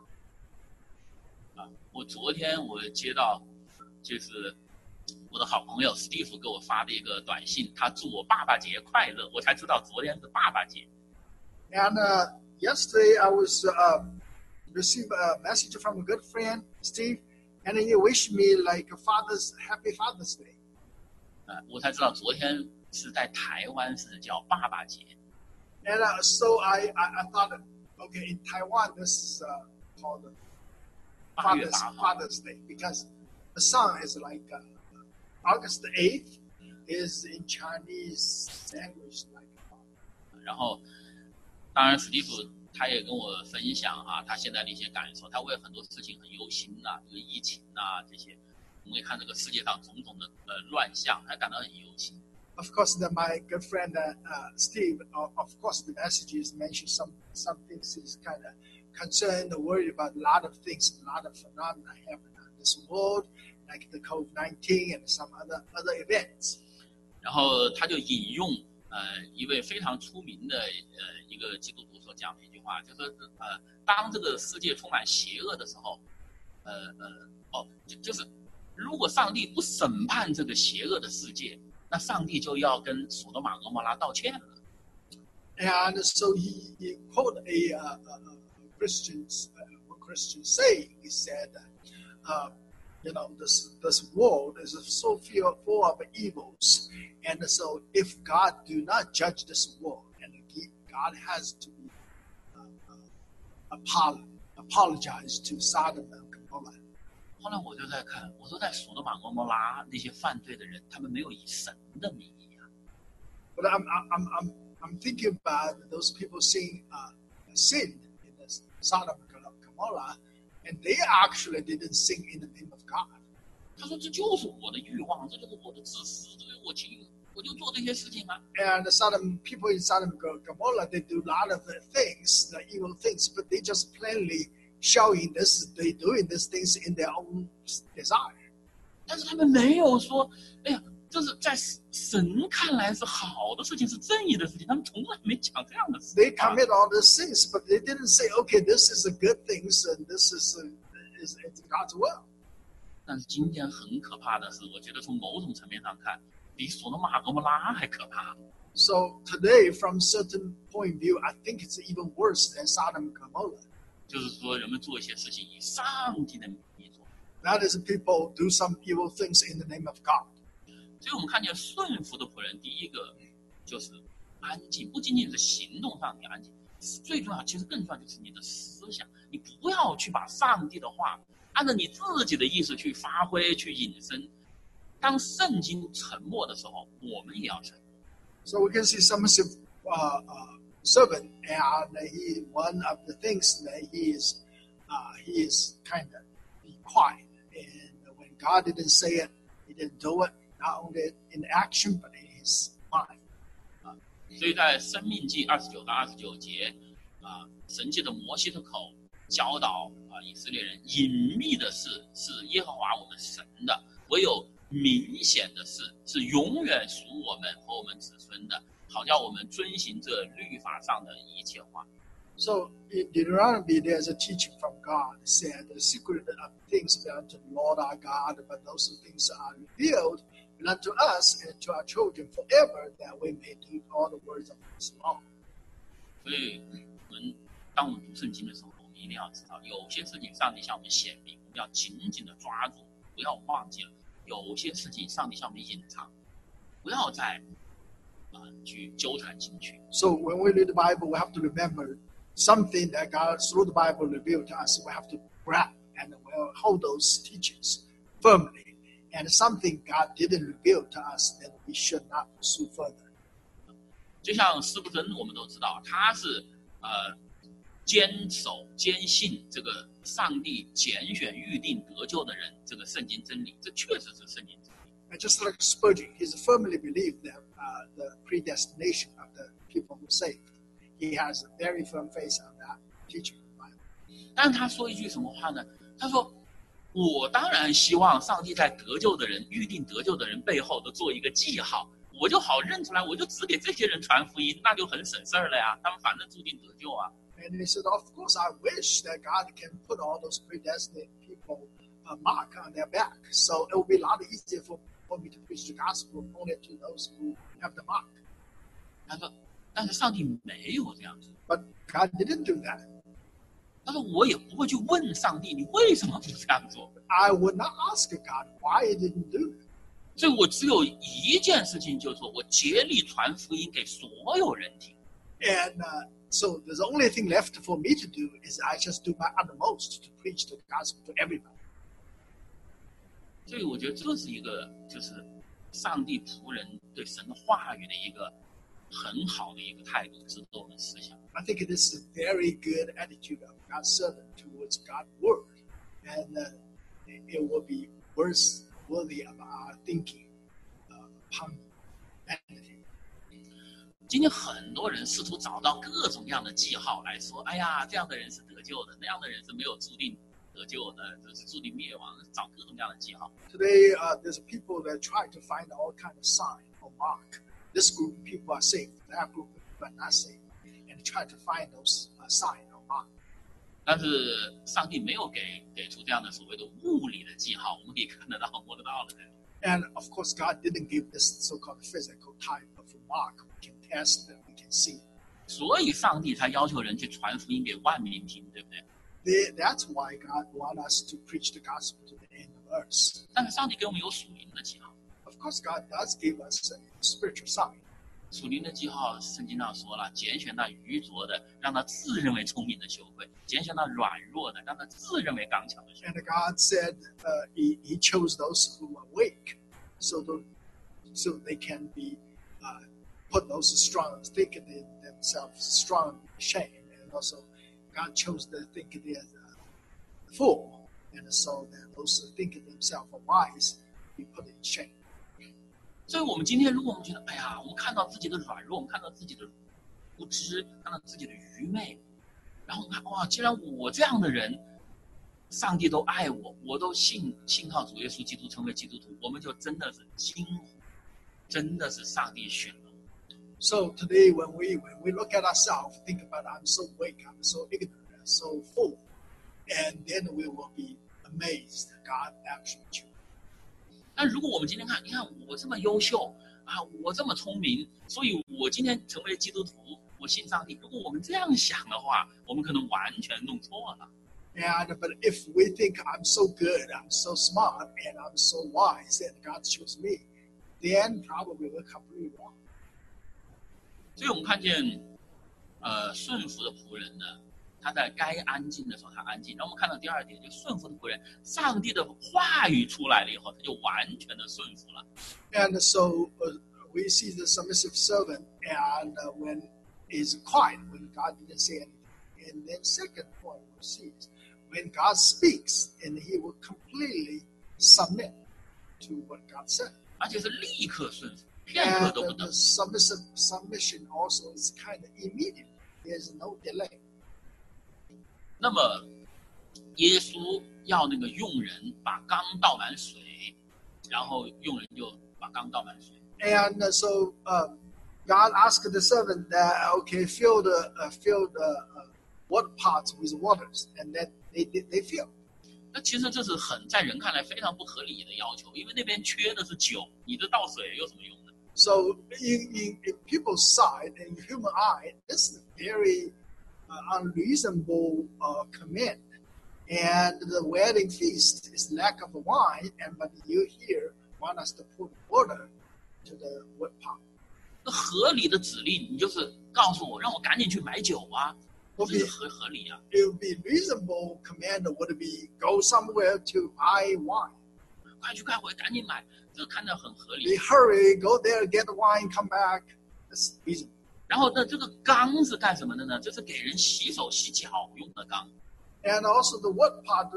我昨天我接到就是我的好朋友 Steve 给我发的一个短信，他祝我爸爸节快乐，我才知道昨天是爸爸节。 And yesterday I was received a message from a good friend, Steve, and he wished me like Happy Father's Day. 我才知道昨天是在台湾是叫爸爸节。 And so I thought, okay, in Taiwan this is called Father's Day, because the son is like August 8th is in Chinese language like. 然后，当然史蒂夫他也跟我分享啊，他现在的一些感受，他为很多事情很忧心呐，就是疫情啊这些，我们也看这个世界上种种的乱象，他感到很忧心。 Of course, my good friend Steve, of course, the messages mentioned some things he's kind of concerned, worried about a lot of things, a lot of phenomena happening in this world, like the COVID-19 and some other events. 然后他就引用一位非常出名的一个基督徒所讲的一句话，就是当这个世界充满邪恶的时候，就是如果上帝不审判这个邪恶的世界，那上帝就要跟索多玛俄摩拉道歉了。 And so he quoted a Christian saying. He said, this world is so full of evils, and so if God do not judge this world, and God has to apologize to Sodom and Gomorrah. 后来我就在看，我说在索多玛俄摩拉那些犯罪的人，他们没有以神的名义啊。 But I'm thinking about those people sinned in the Sodom and Gomorrah, and they actually didn't sin in the name of God. 他说这就是我的欲望，这就是我的自私，这就是我情，我就做这些事情啊。 And people in Sodom and Gomorrah, they do a lot of things, the evil things, but they just plainly showing this, they doing these things in their own desire. 但是他们没有说，哎呀，这是在神看来是好的事情，是正义的事情，他们从来没讲这样的事。 They commit all these things, but they didn't say, okay, this is a good things and this is God's will. 但是今天很可怕的是，我觉得从某种层面上看，比索多玛俄摩拉还可怕。 So today, from certain point of view, I think it's even worse than Sodom and Gomorrah. 就是说，人们做一些事情以上帝的名义做。 That is, people do some evil things in the name of God. 所以我们看见顺服的仆人，第一个就是安静，不仅仅是行动上你安静，最重要，其实更重要就是你的思想，你不要去把上帝的话按照你自己的意思去发挥、去引申。当圣经沉默的时候，我们也要沉默。 So we can see submissive servant, and one of the things that he is kind of be quiet. And when God didn't say it, he didn't do it, not only in action but in his mind. 所以在申命记29到29节神借着摩西的口教导以色列人，隐秘的事是耶和华我们神的，唯有明显的事是永远属我们和我们子孙的，好叫我们遵行这律法上的一切话。 So in Deuteronomy, there's a teaching from God. It said the secret of things belong to the Lord our God, but those things are revealed and unto us and to our children forever, that we may do all the words of this law. 所以当我们读圣经的时候，我们一定要知道，有些事情上帝向我们显明，我们要紧紧的抓住，不要忘记了；有些事情上帝向我们隐藏，不要再去纠缠进去。 So when we read the Bible, we have to remember something that God through the Bible revealed to us. We have to grab and we'll hold those teachings firmly. And something God didn't reveal to us, then we should not pursue further. 就像司布真，我们都知道他是坚守坚信这个上帝拣选预定得救的人，这个圣经真理，这确实是圣经真理。 And just like Spurgeon, he firmly believed that the predestination of the people who saved. He has a very firm faith on that teaching of the Bible. 但是他说一句什么话呢？他说：“我当然希望上帝在得救的人、预定得救的人背后都做一个记号，我就好认出来，我就只给这些人传福音，那就很省事儿了呀。他们反正注定得救啊。” And he said, of course, I wish that God can put all those predestined people a mark on their back. So it will be a lot easier for me to preach the gospel only to those who have the mark. 他说：“但是上帝没有这样做。 But God didn't do that. 他说我也不会去问上帝，你为什么不这样做？ I would not ask God why he didn't do it. 所以我只有一件事情，就是说我竭力传福音给所有人听。 And so the only thing left for me to do is I just do my uttermost to preach the gospel to everybody. 所以我觉得这是一个就是上帝仆人对神的话语的一个很好的一个态度，值得我们思想。 I think this is a very good attitude of God's servant towards God's word. And it will be worthy of our thinking upon anything. 今天很多人试图找到各种各样的记号来说，哎呀，这样的人是得救的，那样的人是没有注定得救的，就是注定灭亡，找各种各样的记号。 Today, there's people that try to find all kind of sign or mark. This group of people are saved. That group of people are not saved. And try to find those sign or mark. 但是上帝没有给出这样的所谓的物理的记号，我们可以看得到、摸得到的。 And of course, God didn't give this so-called physical type of a mark. We can test it, we can see. 所以上帝才要求人去传福音给万民听，对不对？ That's why God wants us to preach the gospel to the end of earth. 但是上帝给我们有属灵的记号， Of course, God does give us a spiritual sign. 属灵的记号，圣经上说了，拣选那愚拙的，让他自认为聪明的羞愧；拣选那软弱的，让他自认为刚强的羞愧。 And God said he chose those who are weak so they can be put those strong, thinking themselves strong in shame. And also, God chose the thinking they are fool. And so that those who think themselves are wise be put in shame. 所以我们今天，如果我们觉得，哎呀，我们看到自己的软弱，我们看到自己的无知，看到自己的愚昧，然后看，哇，既然我这样的人，上帝都爱我，我都信靠主耶稣基督成为基督徒，我们就真的是惊呼，真的是上帝选了。 So today, when we look at ourselves, think about I'm so weak, I'm so ignorant, I'm so full, and then we will be amazed that God actually chose. 但如果我们今天看，你看我这么优秀啊，我这么聪明，所以我今天成为基督徒，我信上帝。如果我们这样想的话，我们可能完全弄错了。 But if we think I'm so good, I'm so smart, and I'm so wise, and God chose me, then probably we're completely wrong. 所以我们看见，顺服的仆人呢，他在该安静的时候他安静。然后我们看到第二点，就顺服的仆人，上帝的话语出来了以后，他就完全的顺服了。 And so we see the submissive servant, and when he's quiet, when God didn't say anything. And then second point we see is when God speaks, and he will completely submit to what God said. 而且是立刻顺服，片刻 And 都不 the 等。 submission also is kind of immediate. There's no delay. 那么，耶稣要那个佣人把缸倒满水，然后佣人就把缸倒满水。 And so God asked the servant that, okay, fill the water pots with waters, and then they fill. 那其实这是在人看来非常不合理的要求，因为那边缺的是酒，你这倒水有什么用呢？ So in people's side and in human eye, this is a very unreasonable command. And the wedding feast is lack of wine, but you here want us to put water to the wood pot. 那合理的指令，你就是告诉我，让我赶紧去买酒啊，这是合理啊。 It would be reasonable command would be go somewhere to buy wine. 快去快回，赶紧买，这看着很合 Be 理。 hurry, go there, get the wine, come back. That's reasonable. 然后呢，这个缸是干什么的呢？这是给人洗手洗脚用的缸。 And also the wood pot,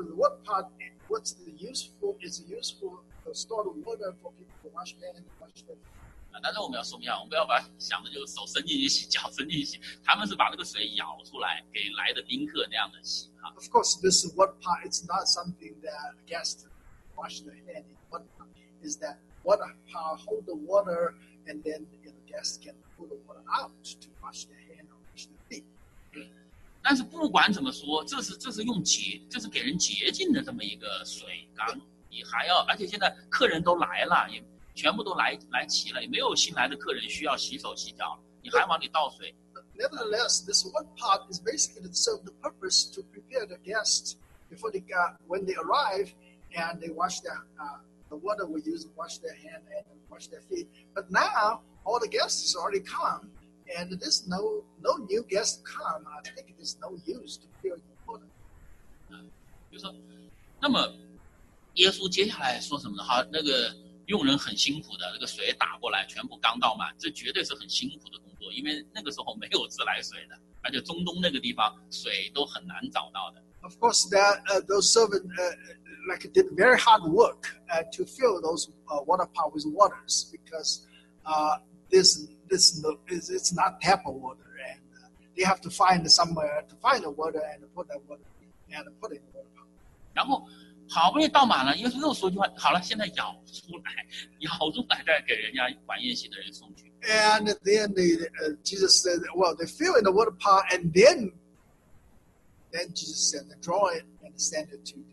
what's the useful? Is it useful to store the water for people to wash their hands, wash their feet? 但是我们要说明啊，我们不要把想的就是手伸进去洗，脚伸进去洗，他们是把这个水舀出来给来的宾客那样的洗啊。 Of course, this wood pot, it's not something that a guest wash their hand in. Wood pot is that wood pot hold the water, and then guests can pull the water out to wash their hand or wash their feet. 但是不管怎么说，这是用这是给人洁净的这么一个水缸，你还要，而且现在客人都来了，也全部都来齐了，也没有新来的客人需要洗手洗脚，你还往里倒水。 Nevertheless, this wood pot is basically to serve the purpose to prepare the guests before when they arrive and they wash the water we use to wash their hand and wash their feet. But now all the guests already come, and there's no new guests come. I think there's no use to fill the water. 就说，那么耶稣接下来说什么呢？好，那个佣人很辛苦的，那个水打过来全部缸倒满，这绝对是很辛苦的工作，因为那个时候没有自来水的，而且中东那个地方水都很难找到的。 Of course, those servants did very hard work to fill those water pot with waters because it's not tap water, and they have to find somewhere to find the water and put that water and put it in the water pot. 然后好不容易倒满了，耶稣又说句话，好了，现在舀出来再给人家管宴席的人送去。 And then Jesus said, well, they fill in the water pot, and then Jesus said, draw it and send it to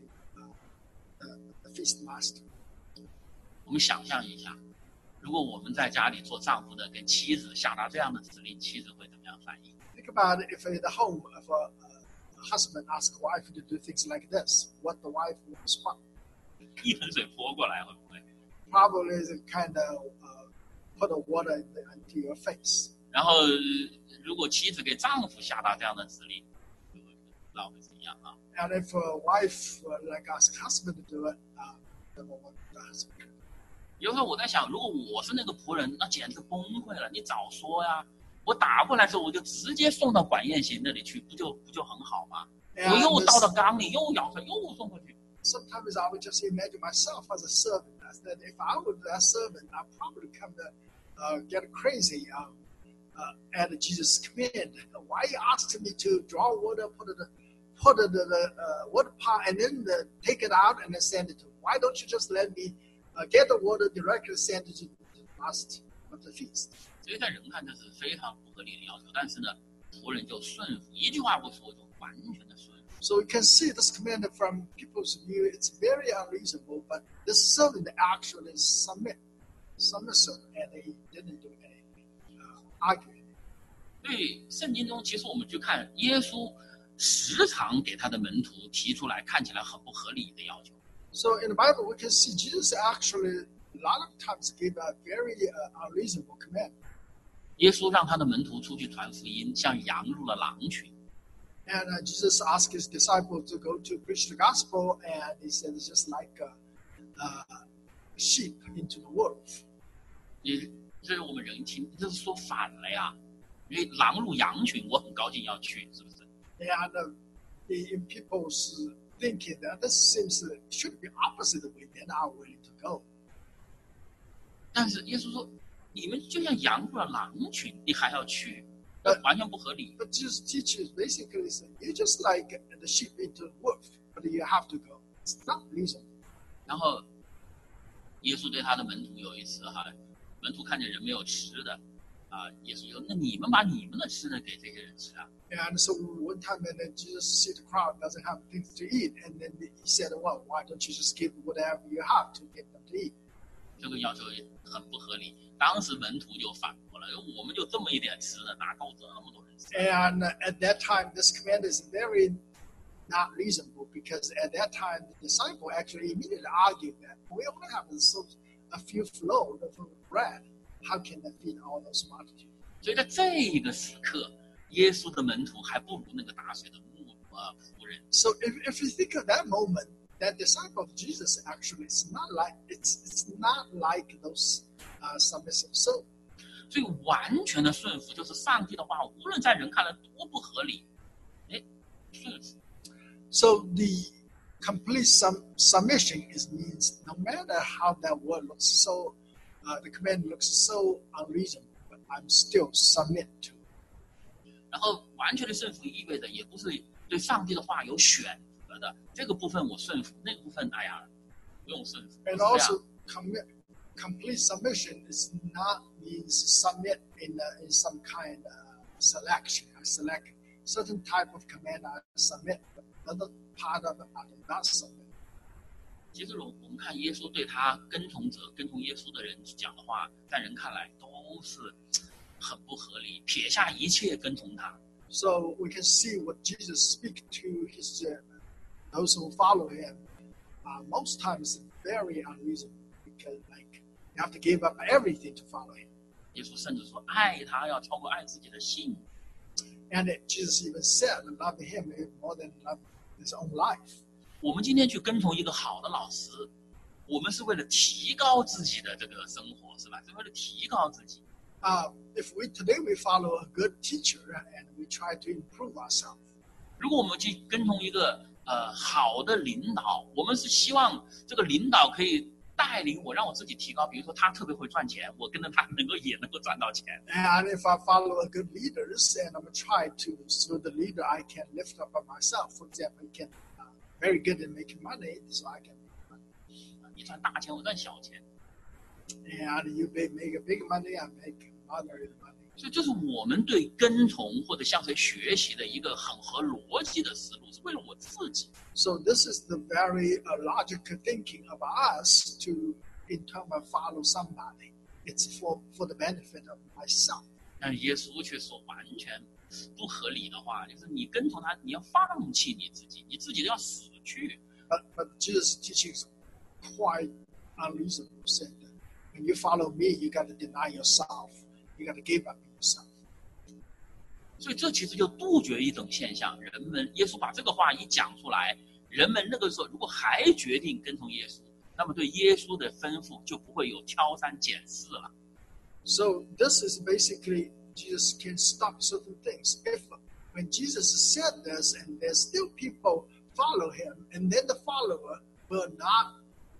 the feast master. 我们想象一下，如果我们在家里做丈夫的，给妻子下达这样的指令，妻子会怎么样反应？ Think about it, if in the home of a husband asks a wife to do things like this, what the wife will respond? 一盆水泼过来会不会？ Probably is kind of put the water into your face. 然后，如果妻子给丈夫下达这样的指令，就会不知道会怎样啊？ And if a wife asks a husband to do it, then what the husband do? 有时候我在想，如果我是那个仆人，那简直崩溃了。你早说呀！我打过来的时候，我就直接送到管宴席那里去，不就很好吗？ 我又倒到缸里，又舀出来，又送回去。 Sometimes I would just imagine myself as a servant. That if I were that servant, I'd probably come to get crazy at Jesus' command. Why you asking me to draw water, put the water pot, and then take it out and then send it to? Why don't you just let me get the water directly send it to the last of the feast? 所以在人看这是非常不合理的要求，但是呢，仆人就顺服，一句话不说就完全的顺服。 So you can see this command from people's view. It's very unreasonable, but this servant actually submitted, and they didn't do any arguing. 所以圣经中，其实我们去看耶稣时常给他的门徒提出来看起来很不合理的要求。 So in the Bible, we can see Jesus actually a lot of times gave a very unreasonable command. 耶稣让他的门徒出去传福音，像羊入了狼群。 And Jesus asked his disciples to go to preach the gospel, and he said it's just like sheep into the wolf. 这是我们人听，这是说反了呀。因为狼入羊群，我很高兴要去，是不是？ And in people's thinking that this seems should be opposite way, they're not willing to go. 但是耶稣说，你们就像羊入了狼群，你还要去，完全不合理。 But Jesus teaches basically saying you're just like the sheep into the wolf, but you have to go. It's not reasonable. 然后，耶稣对他的门徒有一次门徒看见人没有吃的， 耶稣说：“那你们把你们的吃的给这些人吃啊。” And so one time, and then Jesus see the crowd doesn't have things to eat, and then he said, "Well, why don't you just give whatever you have to get them to eat?" 这个要求也很不合理。当时门徒就反驳了：“我们就这么一点吃的，哪够这么多人吃？” And at that time, this command is very not reasonable because at that time, the disciple actually immediately argued that we only have a few loaves of bread. How can they feed all those multitudes? 所以在这个时刻，耶稣的门徒还不如那个打水的仆人。 So if you think of that moment, that disciple of Jesus actually is not like it's not like those submissive souls. 所以完全的顺服就是上帝的话，无论在人看来多不合理，顺服。 So the complete submission means no matter how that word looks so, the command looks so unreasonable, but I'm still submit to. 然后完全的顺服意味着也不是对上帝的话有选择的，这个部分我顺服，那个部分不用顺服。 And also complete submission is not means submit in some kind of selection. I select certain type of command I submit, but other part of it I do not submit. 其实我们看耶稣对他跟从耶稣的人讲的话，在人看来都是很不合理，撇下一切跟从他。 So we can see what Jesus speak to his those who follow him. Most times very unreasonable because you have to give up everything to follow him. 耶稣甚至说，爱他要超过爱自己的性。 And Jesus even said, love him more than love his own life. 我们今天去跟从一个好的老师，我们是为了提高自己的这个生活，是吧？是为了提高自己。 If today we follow a good teacher and we try to improve ourselves. 如果我们去跟从一个好的领导，我们是希望这个领导可以带领我，让我自己提高。比如说他特别会赚钱，我跟着他也能够赚到钱。 And if I follow a good leaders and I'm try to, through the leader, I can lift up on myself. For example, you can very good at making money, so I can make money. 你赚大钱，我赚小钱。 And you make a big money, I make moderate money. 所以这是我们对跟从或者向谁学习的一个很合逻辑的思路，是为了我自己。 So this is the very logical thinking of us to, in terms of follow somebody. It's for the benefit of myself. 但耶稣却说完全不合理的话，就是你跟从他，你要放弃你自己，你自己都要死去。 But Jesus' teaching is quite unreasonable. Said that when you follow me, you got to deny yourself. You got to give up yourself. 所以这其实就杜绝一种现象，人们耶稣把这个话一讲出来，人们那个时候如果还决定跟从耶稣，那么对耶稣的吩咐就不会有挑三拣四了。 So this is basically Jesus can stop certain things. If when Jesus said this and there's still people follow him, and then the follower will not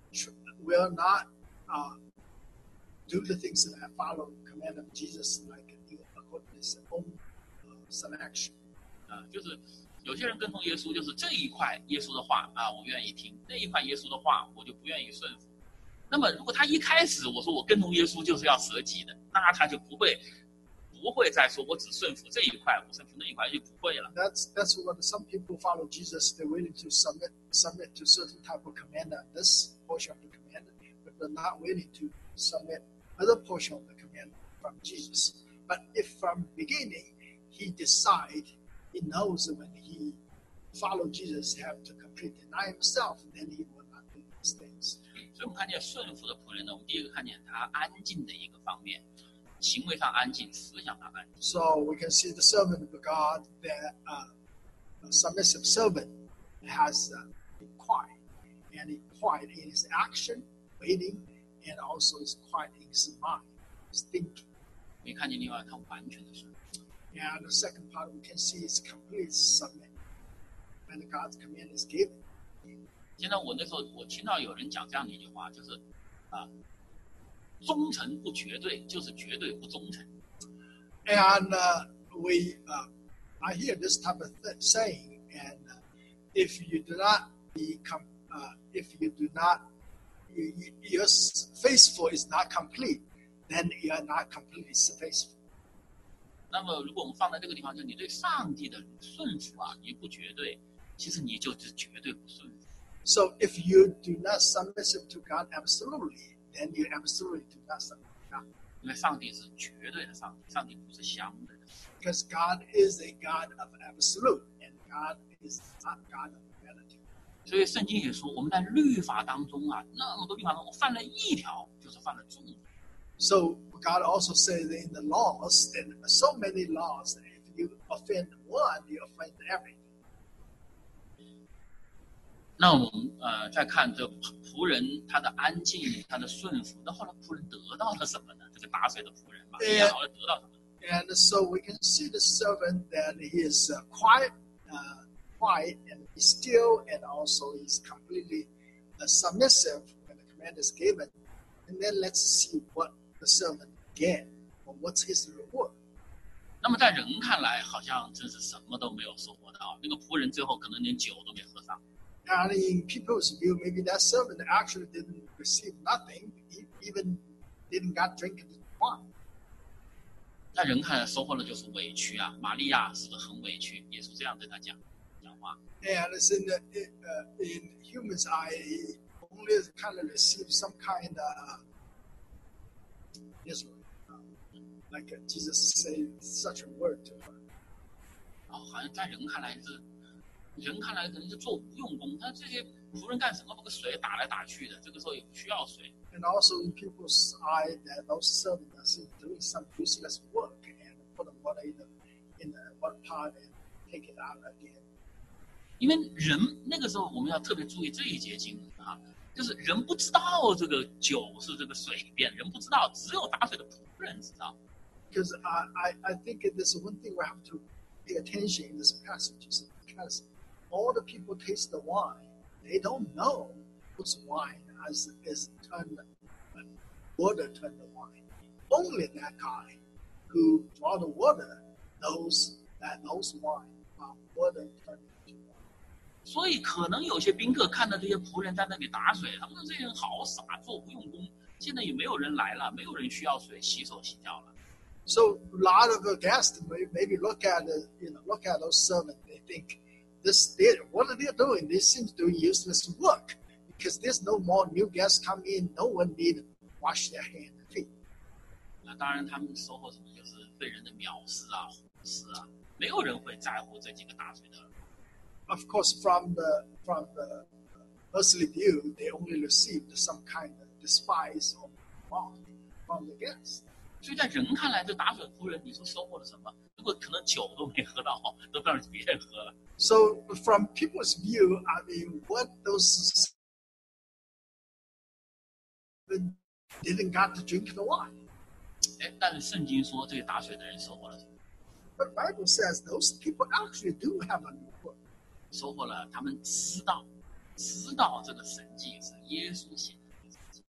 do the things that follow the command of Jesus, like according to his own selection. 就是有些人跟从耶稣，就是这一块耶稣的话我愿意听；那一块耶稣的话，我就不愿意顺服。那么，如果他一开始我说我跟从耶稣就是要舍己的，那他就不会再说我只顺服这一块，我顺服那一块就不会了。 That's what some people follow Jesus. They're willing to submit to certain type of command, this portion of the command, but they're not willing to submit other portion of the command from Jesus. But if from beginning he knows that when he follow Jesus, he have to completely deny himself, then he will not do these things. 所以我们看见顺服的仆人呢，我们第一个看见他安静的一个方面，行为上安静，思想上安静。 So we can see the servant of God, that a submissive servant has been quiet, and he quiet in his action, waiting, and also is quiet in his mind, his thinking. 可以看见另外他完全的顺服。 And the second part we can see is complete submit when God's command is given. 现在我那时候我听到有人讲这样的一句话，就是忠诚不绝对，就是绝对不忠诚。 And I hear this type of saying, and if you do not your faithful is not complete, then you are not completely faithful. 那么如果我们放在这个地方，就你对上帝的顺服啊，你不绝对，其实你就是绝对不顺服。 So if you do not submissive to God absolutely, then you absolutely do not submit to God. 因为上帝是绝对的上帝，上帝不是相对的。 Because God is a God of absolute, and God is not God of relative. 所以圣经也说，我们在律法当中啊，那么多地方中，我犯了一条，就是犯了众条。 So God also says in the laws, that so many laws, that if you offend one, you offend everything. 那我们再看这仆人他的安静，他的顺服，那后来仆人得到了什么呢？这个打水的仆人吧，后来得到什么？ And so we can see the servant that he is quiet and he's still, and also he's completely submissive when the command is given. And then let's see what the servant get, or what's his reward. 那么在人看来，好像真是什么都没有收获到。那个仆人最后可能连酒都没喝上。 And in people's view, maybe that servant actually didn't receive nothing, even didn't got drink the wine. 在人看来，收获的就是委屈啊！玛利亚是不是很委屈？耶稣这样对他讲话。 And it's in humans' eye, he only kind of receive some kind of like Jesus say such a word to her. 然后好像在人看来是，人看来可能是做无用功。他这些仆人干什么？把个水打来打去的，这个时候也不需要水。 And also in people's eye, that those servants are doing some useless work and put the water in the one pot and take it out again. 因为人那个时候我们要特别注意这一节经文啊，就是人不知道这个酒是这个水变，人不知道，只有打水的仆人知道。 Because I think this is one thing we have to pay attention in this passage, is because all the people taste the wine, they don't know whose wine is turned water turned the wine. Only that guy who draw the water knows that those wine are water turned into wine. 所以可能有些宾客看到这些仆人在那里打水，他们说这些人好傻，做无用功。现在也没有人来了，没有人需要水洗手洗脚了。 So a lot of the guests maybe look at those servants. They think what are they doing? They seem doing useless work because there's no more new guests come in. No one need to wash their hands and feet. 那当然，他们收获什么就是被人的藐视啊、忽视啊，没有人会在乎这几个打水的。 Of course, from the earthly view, they only received some kind of despise or mock from the guests. 所以在人看来，这打水仆人，你说收获了什么？如果可能酒都没喝到，都让别人喝了。 So from people's view, I mean, what those didn't got to drink the wine. 哎，但是圣经说，这些打水的人收获了什么？ But the Bible says those people actually do have a reward. 收获了他们知道这个神迹是耶稣显的神迹，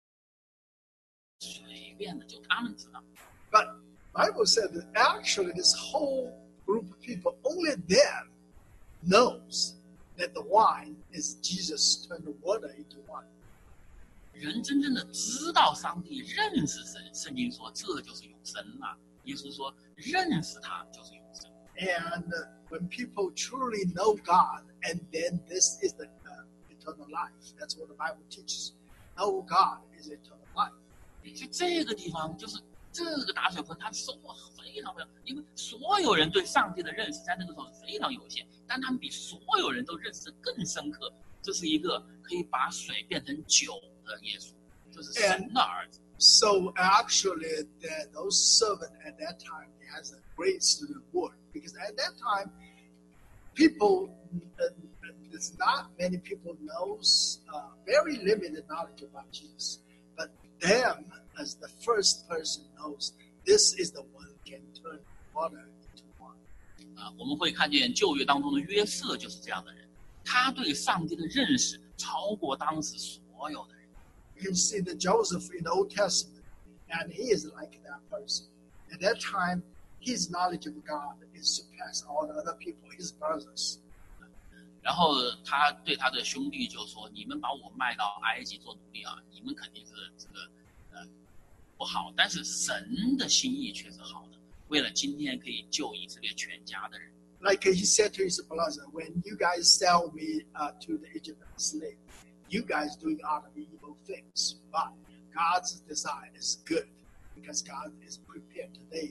随便的就他们知道。 But Bible said that actually this whole group of people, only them knows that the wine is Jesus turned the water into wine. 人真正的知道上帝、认识神，圣经说这就是永生啊。耶稣说认识他就是永生。 And when people truly know God, and then this is the eternal life. That's what the Bible teaches. Know God is eternal life. 所以这个地方就是这个打水仆人，他的收获非常非常，因为所有人对上帝的认识在那个时候是非常有限，但他们比所有人都认识更深刻。这是一个可以把水变成酒的耶稣，就是神的儿子。 So actually, those servants at that time has a great reward, because at that time, people, there's not many people knows very limited knowledge about Jesus, but them as the first person knows this is the one who can turn water into wine. 我们会看见旧约当中的约瑟就是这样的人，他对上帝的认识超过当时所有的人。 You can see that Joseph in the Old Testament, and he is like that person. At that time, his knowledge of God is surpassed all the other people, his brothers. 然后他对他的兄弟就说：“你们把我卖到埃及做奴隶啊，你们肯定是这个不好，但是神的心意却是好的。 为了今天可以救以色列全家的人。 Like he said to his brothers, when you guys sell me to the Egyptian slave, you guys doing other evil things. But God's design is good because God is prepared today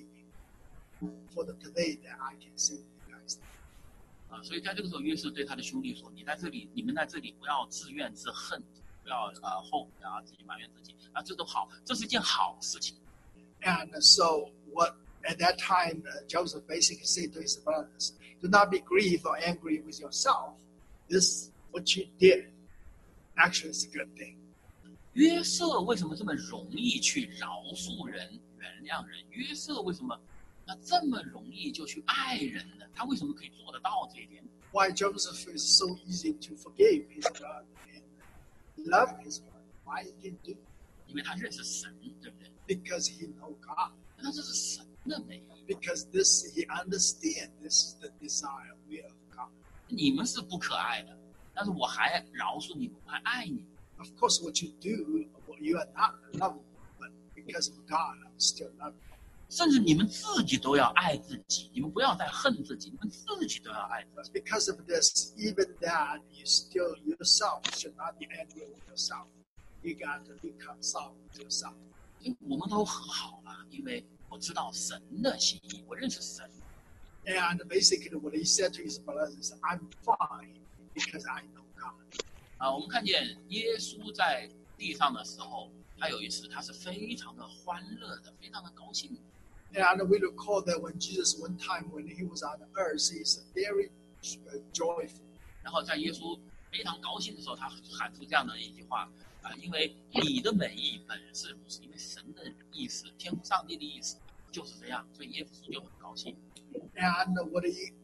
for the today that I can save you guys. 所以在这个时候，约瑟对他的兄弟说：“你在这里，你们在这里不要自怨自恨，不要后悔啊，自己埋怨自己啊，这都好，这是一件好事情。” And so what at that time Joseph basically said to his brothers, do not be grieved or angry with yourself. This what you did actually is a good thing. 约瑟为什么这么容易去饶恕人、原谅人？约瑟为什么这么容易就去爱人呢？他为什么可以做得到这一点？ Why Joseph is so easy to forgive his brother and love his brother? Why he can do it? 因为他认识神，对不对？ Because he know God. 那这是神的美意。 Because this he understands this is the desire will of God. 你们是不可爱的，但是我还饶恕你们，我还爱你们。 Of course, what you do, you are not lovable, but because of God, I'm still loving you. 甚至你们自己都要爱自己，你们不要再恨自己，你们自己都要爱自己。 But because of this, even that, you still yourself should not be angry with yourself. You got to reconcile with yourself. 我们都和好了，因为我知道神的心意，我认识神。 And basically, what he said to his brothers is, "I'm fine because I know God." 我们看见耶稣在地上的时候，他有一次他是非常的欢乐的，非常的高兴。 And we recall that when Jesus, one time when he was on earth, he's very joyful. 然后在耶稣非常高兴的时候，他喊出这样的一句话因为你的美意本是如此，因为神的意思，天父上帝的意思就是这样，所以耶稣就很高兴。 And what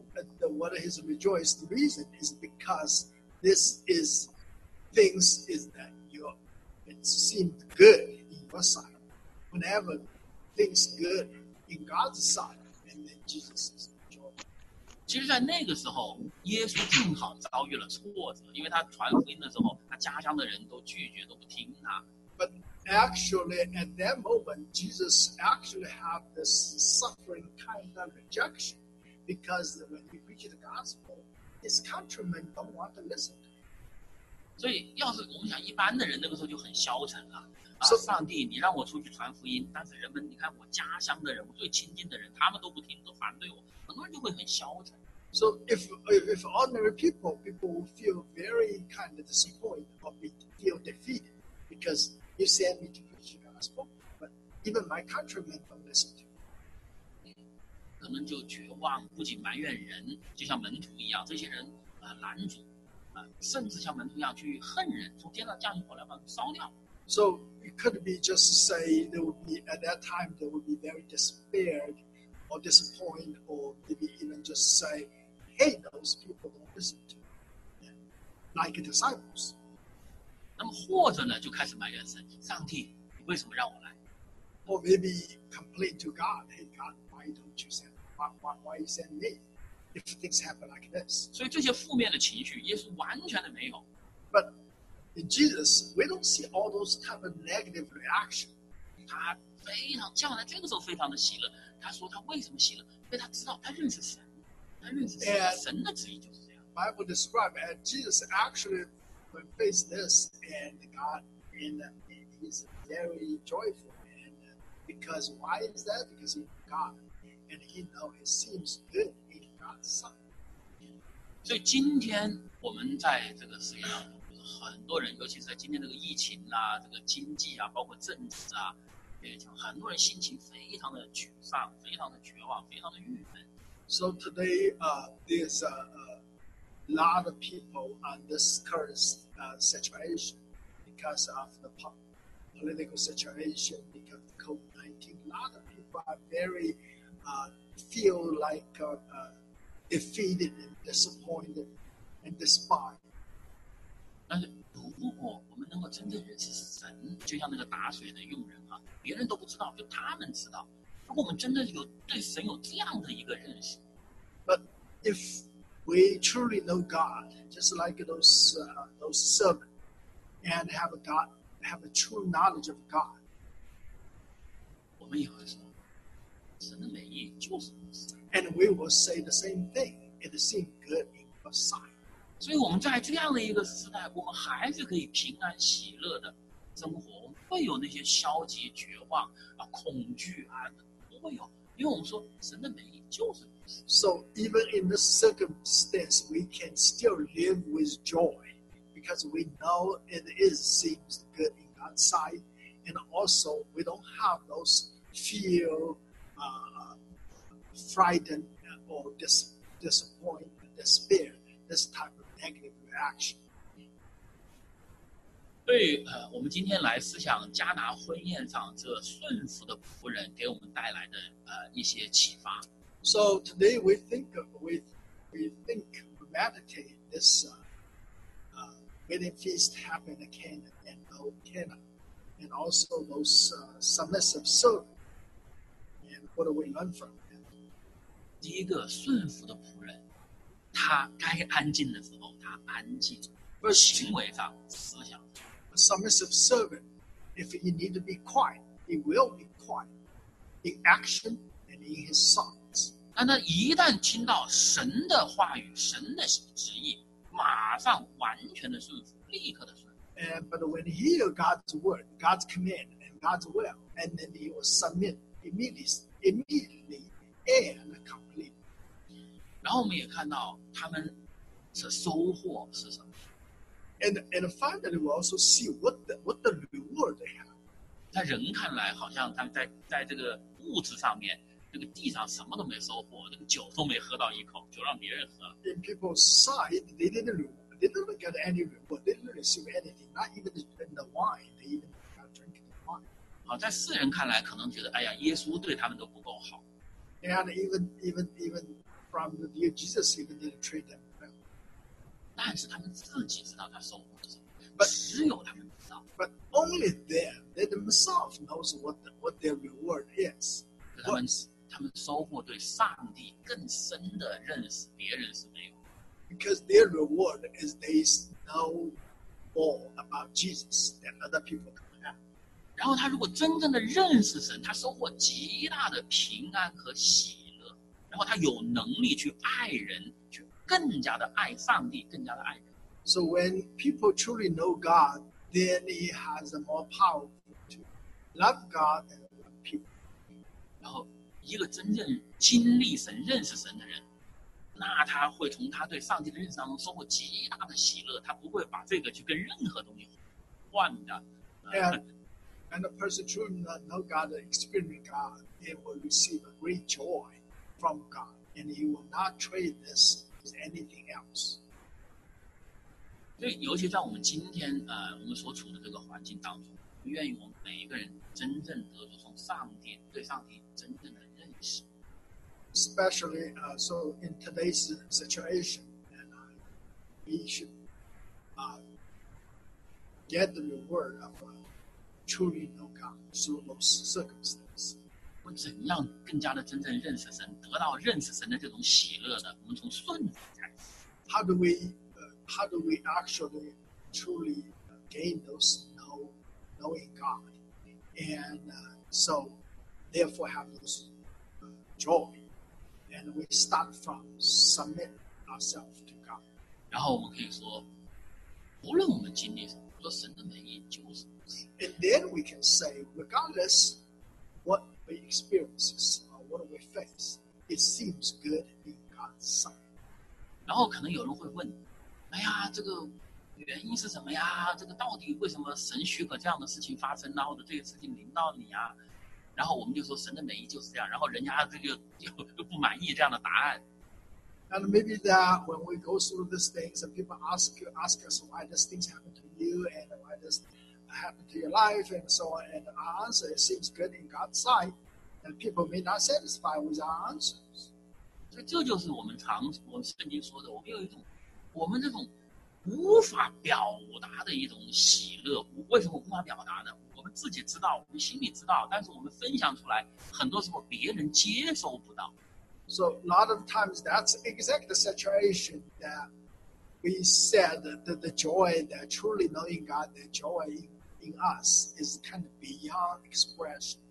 his rejoiced reason is because this is things is that it seemed good in your sight. Whenever things good in God's sight, and then Jesus is joyful. 其实，在那个时候，耶稣正好遭遇了挫折，因为他传福音的时候，他家乡的人都拒绝，都不听他。 But actually, at that moment, Jesus actually had this suffering kind of rejection because when he preached the gospel, his countrymen don't want to listen to him. 所以，要是我们想一般的人，那个时候就很消沉了。上帝，你让我出去传福音，但是人们，你看我家乡的人，我最亲近的人，他们都不听，都反对我，很多人就会很消沉。 So if ordinary people will feel very kind of disappointed or feel defeated because you send me to preach the gospel, but even my countrymen don't listen to me. 可能就绝望，不仅埋怨人，就像门徒一样，这些人拦阻甚至像门徒一样去恨人，从天上降下火来把他们烧掉。 So it could be just say there would be at that time they would be very despaired or disappointed, or maybe even just say, "Hey, those people don't listen to me," like disciples. 那么或者呢，就开始埋怨神，上帝，你为什么让我来？ Or maybe complain to God, "Hey God, why don't you send? Why you send me? If things happen like this." 所以这些负面的情绪，耶稣完全的没有。 But in Jesus, we don't see all those type of negative reaction. 他非常将来这个时候非常的喜乐。他说他为什么喜乐？因为他知道他认识神，他认识神，神的旨意就是这样。 Bible describe and Jesus actually faced this and God and he's very joyful and because why is that? Because he's God and he know it seems good in God's sight. 所以今天我们在这个世界上，很多人，尤其是在今天这个疫情啊、这个经济啊、包括政治啊，很多人心情非常的沮丧、非常的绝望、非常的郁闷。 So today, there's a lot of people on this current situation because of the political situation, because of COVID-19. A lot of people are very feel like defeated and disappointed and despised. 但是如果我们能够真正认识神，就像那个打水的佣人啊，别人都不知道，就他们知道。如果我们真的有对神有这样的一个认识， But if we truly know God, just like those servants, and have a true knowledge of God, 我们也会说， 神的美意就是如此。 And we will say the same thing. It seems good in your sight. 所以我们在这样的一个时代，我们还是可以平安喜乐的生活，我们不会有那些消极、绝望啊、恐惧啊，不会有，因为我们说神的美意就是如此。 So even in this circumstance, we can still live with joy because we know it seems good in God's sight, and also we don't have those fear, frightened, or disappointment, despair, this type of negative reaction. 所以我们今天来思想迦拿婚宴上这顺服的仆人给我们带来的一些启发。 So today we meditate this wedding feast happened in Canaan and no Cana, and also those submissive servants. And what do we learn from them? 第一个顺服的仆人，他该安静的时候他安静，行为上、思想上。 A submissive servant, if he need to be quiet, he will be quiet in action and in his thoughts. 但他一旦听到神的话语、神的旨意，马上完全的顺服，立刻的顺服。 But when he hear God's word, God's command, and God's will, and then he will submit immediately and completely. 然后我们也看到他们的收获是什么？ And finally, we also see what the reward they have. 在人看来，好像他们在这个物质上面，这个地上什么都没收获，这个酒都没喝到一口，就让别人喝了。 In people's sight, they didn't get any reward. They didn't receive anything, not even in the wine. They even got drinking the wine. 好，在世人看来，可能觉得，哎呀，耶稣对他们都不够好。 And even from the dear Jesus, even didn't treat them well. 但是他们自己知道他收获是什么， But- 只有他们知道。 But only them, they themselves knows what their reward is. 他们收获对上帝更深的认识，别人是没有。 Because their reward is they know more about Jesus than other people can have. 然后他如果真正的认识神，他收获极大的平安和喜乐，然后他有能力去爱人，去更加的爱上帝，更加的爱人。 So when people truly know God, then he has the more power to love God and love people. 然后一个真正经历神、认识神的人，那他会从他对上帝的认识当中收获极大的喜乐，他不会把这个去跟任何东西换的。 And the person truly know God, experience God, they will receive a great joy from God, and he will not trade this with anything else. 所以，尤其在我们今天我们所处的这个环境当中，不愿意我们每一个人真正得着从上帝对上帝真正的认识。 Especially so in today's situation, and we should get the reward of truly know God through those circumstances. 我们怎样更加的真正认识神，得到认识神的这种喜乐呢？我们从顺服开始。 How do we actually truly gain those knowing God, and so therefore have those joy, and we start from submit ourselves to God. 然后我们可以说，无论我们经历什么，说神的美意就是如此。 And then we can say, regardless what we experience or what we face, it seems good in God's sight. 然后可能有人会问，哎呀，这个原因是什么呀？这个到底为什么神许可这样的事情发生呢？或者这个事情临到你啊？然后我们就说神的美意就是这样，然后人家这个就不满意这样的答案。 And maybe that when we go through these things and people ask us why these things happen to you and why this happen to your life and so on, and our answer it seems good in God's sight, and people may not satisfy with our answers. 所以这就是我们圣经说的，我们有一种我们这种无法表达的一种喜乐。为什么无法表达呢？我们自己知道，我们心里知道，但是我们分享出来，很多时候别人接收不到。 So a lot of times that's exactly the situation that we said that the joy that truly knowing God, the joy in us is kind of beyond expression.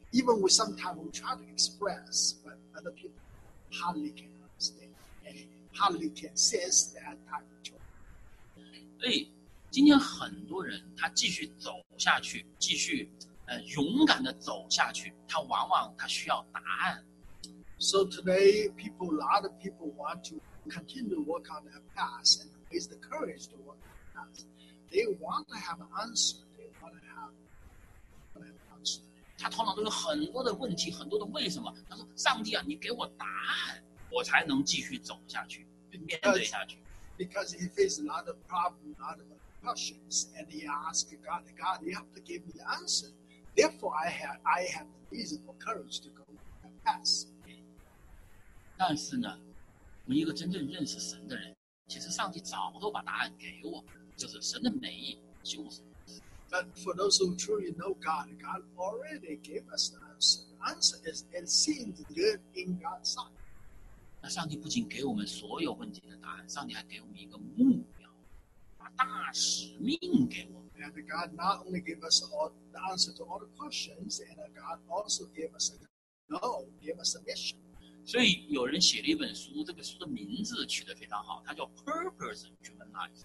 even we sometimes we try to express, but other people hardly can understand and hardly can sense that type of joy. 所以今天很多人他继续走下去，继续勇敢的走下去，他往往他需要答案。 So today, a lot of people want to continue to work on their past and raise the courage to work on their past. They want to have an answer. They want to have an answer. 他头脑中有很多的问题，很多的为什么。他说：“上帝啊，你给我答案，我才能继续走下去，面对下去。” Because he faced a lot of problems, a lot of questions, and he asked God, God, you have to give me the answer. Therefore, I have the reasonable courage to go and pass. 但是呢，我们一个真正认识神的人，其实上帝早都把答案给我们，就是神的美意就是。 But for those who truly know God, God already gave us the answer. The answer is it seems good in God's sight. 那上帝不仅给我们所有问题的答案，上帝还给我们一个目标，把大使命给我们。 And God not only gave us all the answer to all the questions, and God also gave us a mission. 所以有人写了一本书，这个书的名字取得非常好，它叫 Purpose Driven Life。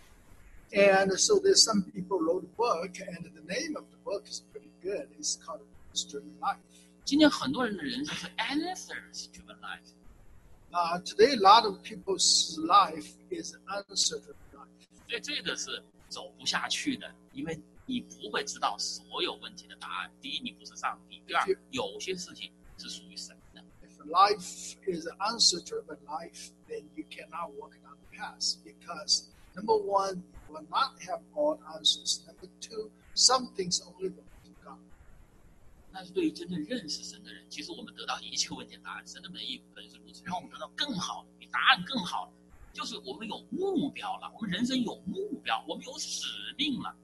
And so there's some people wrote a book, and the name of the book is pretty good. It's called Purpose Driven Life. 今天很多人的人生是 Answers Driven Life。 Today, a lot of people's life is answer-driven life. 所以这个是走不下去的，因为你不会知道所有问题的答案。第一，你不是上帝；第二，有些事情是属于神的。 If life is an answer-driven life, then you cannot walk down the path because number one, you will not have all answers. Number two, some things only belong to God. 但是对于真正认识神的人，其实我们得到一切问题的答案，神的美意本是如此，让我们得到更好，比答案更好，就是我们有目标了，我们人生有目标，我们有使命了。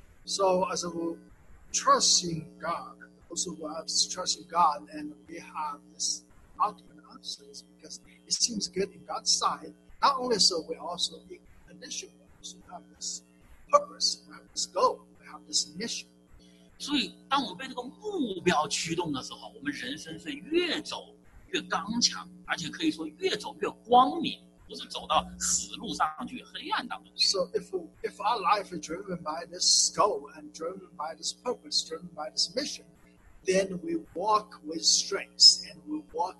So as we trust in God, also we have to trust in God, and we have this ultimate answers because it seems good in God's sight. Not only so, we also in addition we also have this purpose, we have this goal, we have this mission. 所以，当我们被这个目标驱动的时候，我们人生是越走越刚强，而且可以说越走越光明，不是走到死路上去、黑暗当中。 So if our life is driven by this goal and driven by this purpose, driven by this mission, then we walk with strength and we walk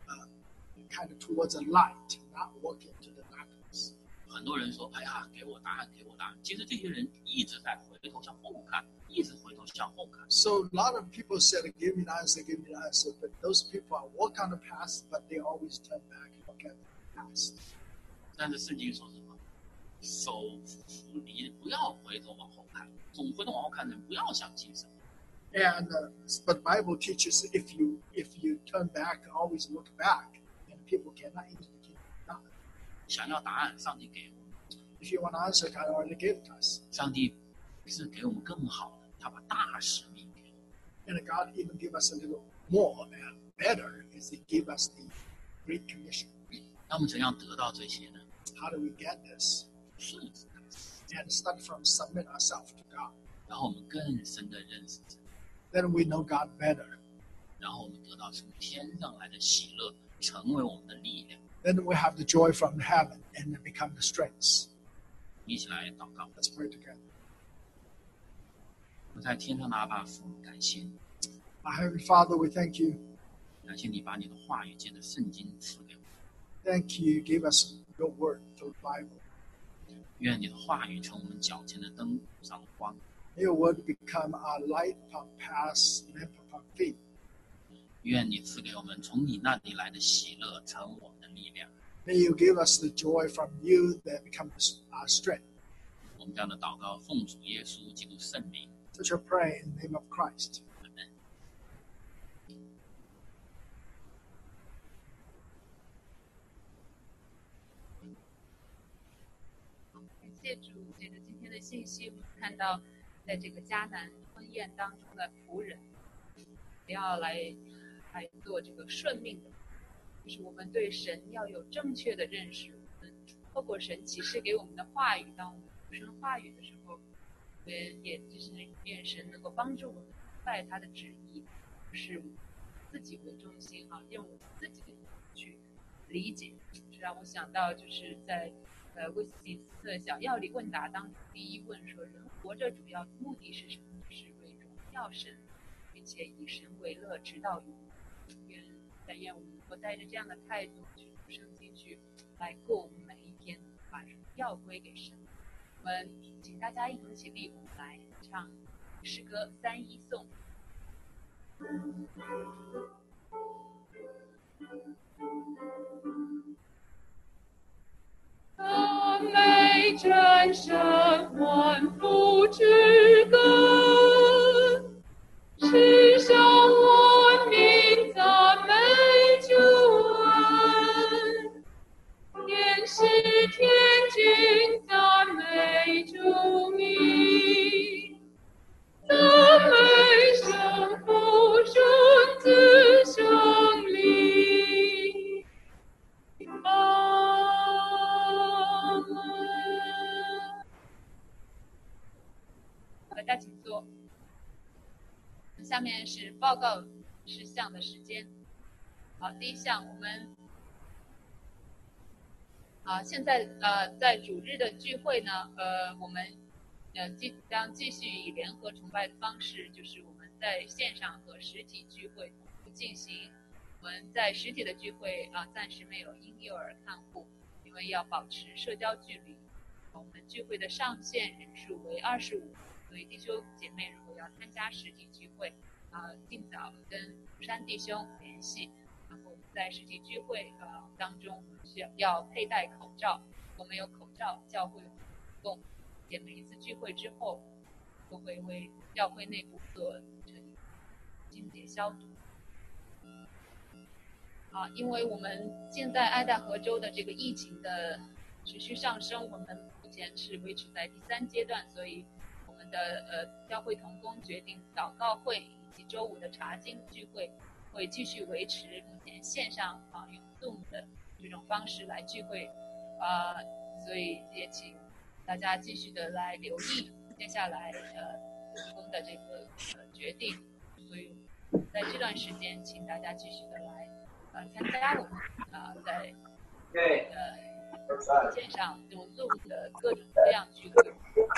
kind of towards a light, not walk into the darkness. 很多人说：“哎呀，给我答案，给我答案。”其实这些人一直在回头向后看，一直回头向后看。 So a lot of people said, "Give me the answer, give me the answer," but those people are walk on the path, but they always turn back and look at the past. 但是圣经说什么？手扶犁，不要回头往后看。总回头往后看的人，不要相信神。 And but Bible teaches if you turn back, always look back, and people cannot enter the kingdom of God. 想要答案，上帝给我们。 If you want an answer, God already gave it to us, 上帝是给我们更好的，他把大使命给我们。 and God even give us a little more and better, is He give us the Great Commission. 那我们怎样得到这些呢？ How do we get this? 顺服他， And start from submit ourselves to God. 然后我们更深的认识神， Then we know God better. 然后我们得到从天上来的喜乐，成为我们的力量。 Then we have the joy from heaven and it become the strength. 一起来祷告。 Let's pray together. 我们在天上的阿爸父，感谢你， Our Heavenly Father, we thank you. 感谢你把你的话语借着圣经赐给我们。 Thank you, give us your word through the Bible. 愿你的话语成我们脚前的灯，路上的光。 May your word become our light upon paths, lamp upon feet. 愿你赐给我们从你那里来的喜乐，成我们的力量。 May you give us the joy from you that becomes our strength. 我们这样的祷告，奉主耶稣基督圣名， Such a prayer in the name of Christ. 阿门。 感谢主，借着今天的信息，我们看到，在这个迦南婚宴当中的仆人，不要来做这个顺命的，就是我们对神要有正确的认识。我们透过神启示给我们的话语，当我们读神话语的时候，也就是愿神能够帮助我们明白他的旨意， 是自己为中心啊，用自己的去理解，让我想到就是在威斯汀斯特小要理问答当中，第一问说人活着主要目的是什么？是为荣耀神，并且以神为乐，直到永远。愿我们能够带着这样的态度去读圣经，去来过我们每一天，把荣耀归给神。我们请大家一同起立，我们来唱诗歌3-1颂。 赞美真神万福之根，世上万民赞美主恩，天使天君赞美主名，赞美圣父圣子圣灵。阿门。 大家请坐。下面是报告事项的时间。好，第一项我们现在在主日的聚会呢，我们将继续以联合崇拜的方式，就是我们在线上和实体聚会同步进行。我们在实体的聚会暂时没有婴幼儿看护，因为要保持社交距离。我们聚会的上限人数为25，所以弟兄姐妹如果要参加实体聚会，尽早跟福山弟兄联系。然后在实体聚会当中需要佩戴口罩，我们有口罩，教会提供，也每一次聚会之后都会为教会内部做清洁消毒。因为我们现在爱戴荷州的这个疫情的持续上升，我们目前是维持在第3阶段，所以我们的教会同工决定祷告会以及周五的查经聚会会继续维持目前线上用 Zoom 的这种方式来聚会，所以也请大家继续的来留意接下来同工的这个决定，所以在这段时间，请大家继续的来参加我们在线上用 Zoom 的各种各样聚会。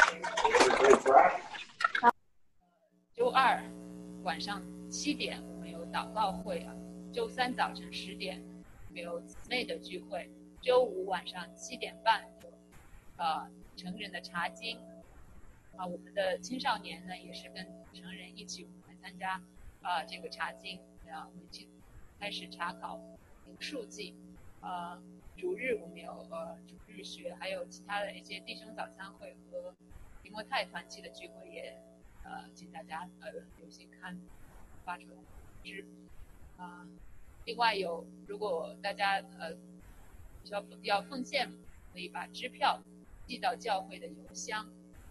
周二晚上7点我们有祷告会周三早晨10点我们有姊妹的聚会，周五晚上7点半有成人的查经。我们的青少年呢也是跟成人一起我们来参加这个查经，我们开始查考灵数记。主日我们有主日学，还有其他的一些弟兄早餐会和提摩太团契的聚会也请大家留心看发出来的通知。另外如果大家要奉献，可以把支票寄到教会的邮箱。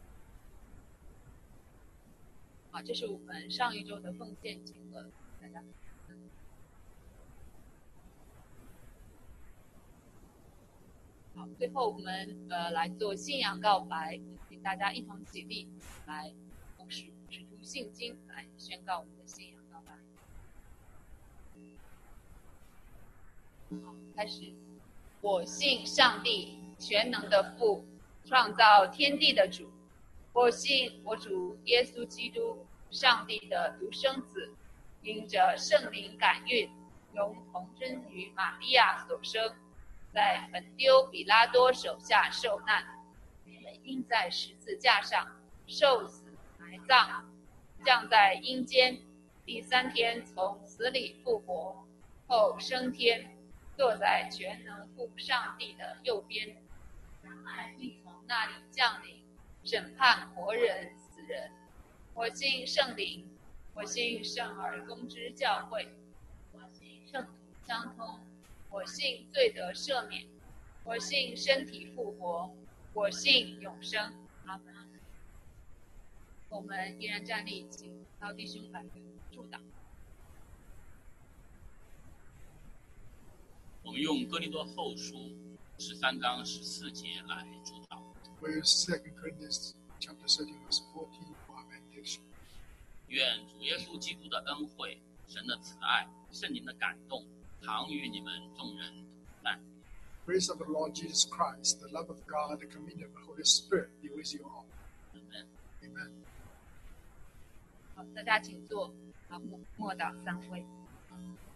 这是我们上一周的奉献金额，大家。好，最后我们来做信仰告白，请大家一同起立，来同时指出信经，来宣告我们的信仰告白。好，开始。我信上帝，全能的父，创造天地的主。我信我主耶稣基督，上帝的独生子，因着圣灵感孕，由童真于玛利亚所生，在本丢比拉多手下受难，被钉在十字架上，受死埋葬，降在阴间，第3天从死里复活，后升天，坐在全能父上帝的右边，必从那里降临，审判活人死人。我信圣灵，我信圣而公之教会，我信圣徒相通，我信罪得赦免，我信身体复活，我信永生。阿门。我们依然站立，请高弟兄来助祷。 我们用哥林多后书13章14节来主祷。 We use 2 Corinthians chapter 13 verse 14 for our meditation. 愿主耶稣基督的恩惠、 神的慈爱、圣灵的感动，常与你们众人同在。 Grace of the Lord Jesus Christ, the love of God, the communion of the Holy Spirit be with you all. Amen. Amen. 好，大家请坐。好，默祷3位。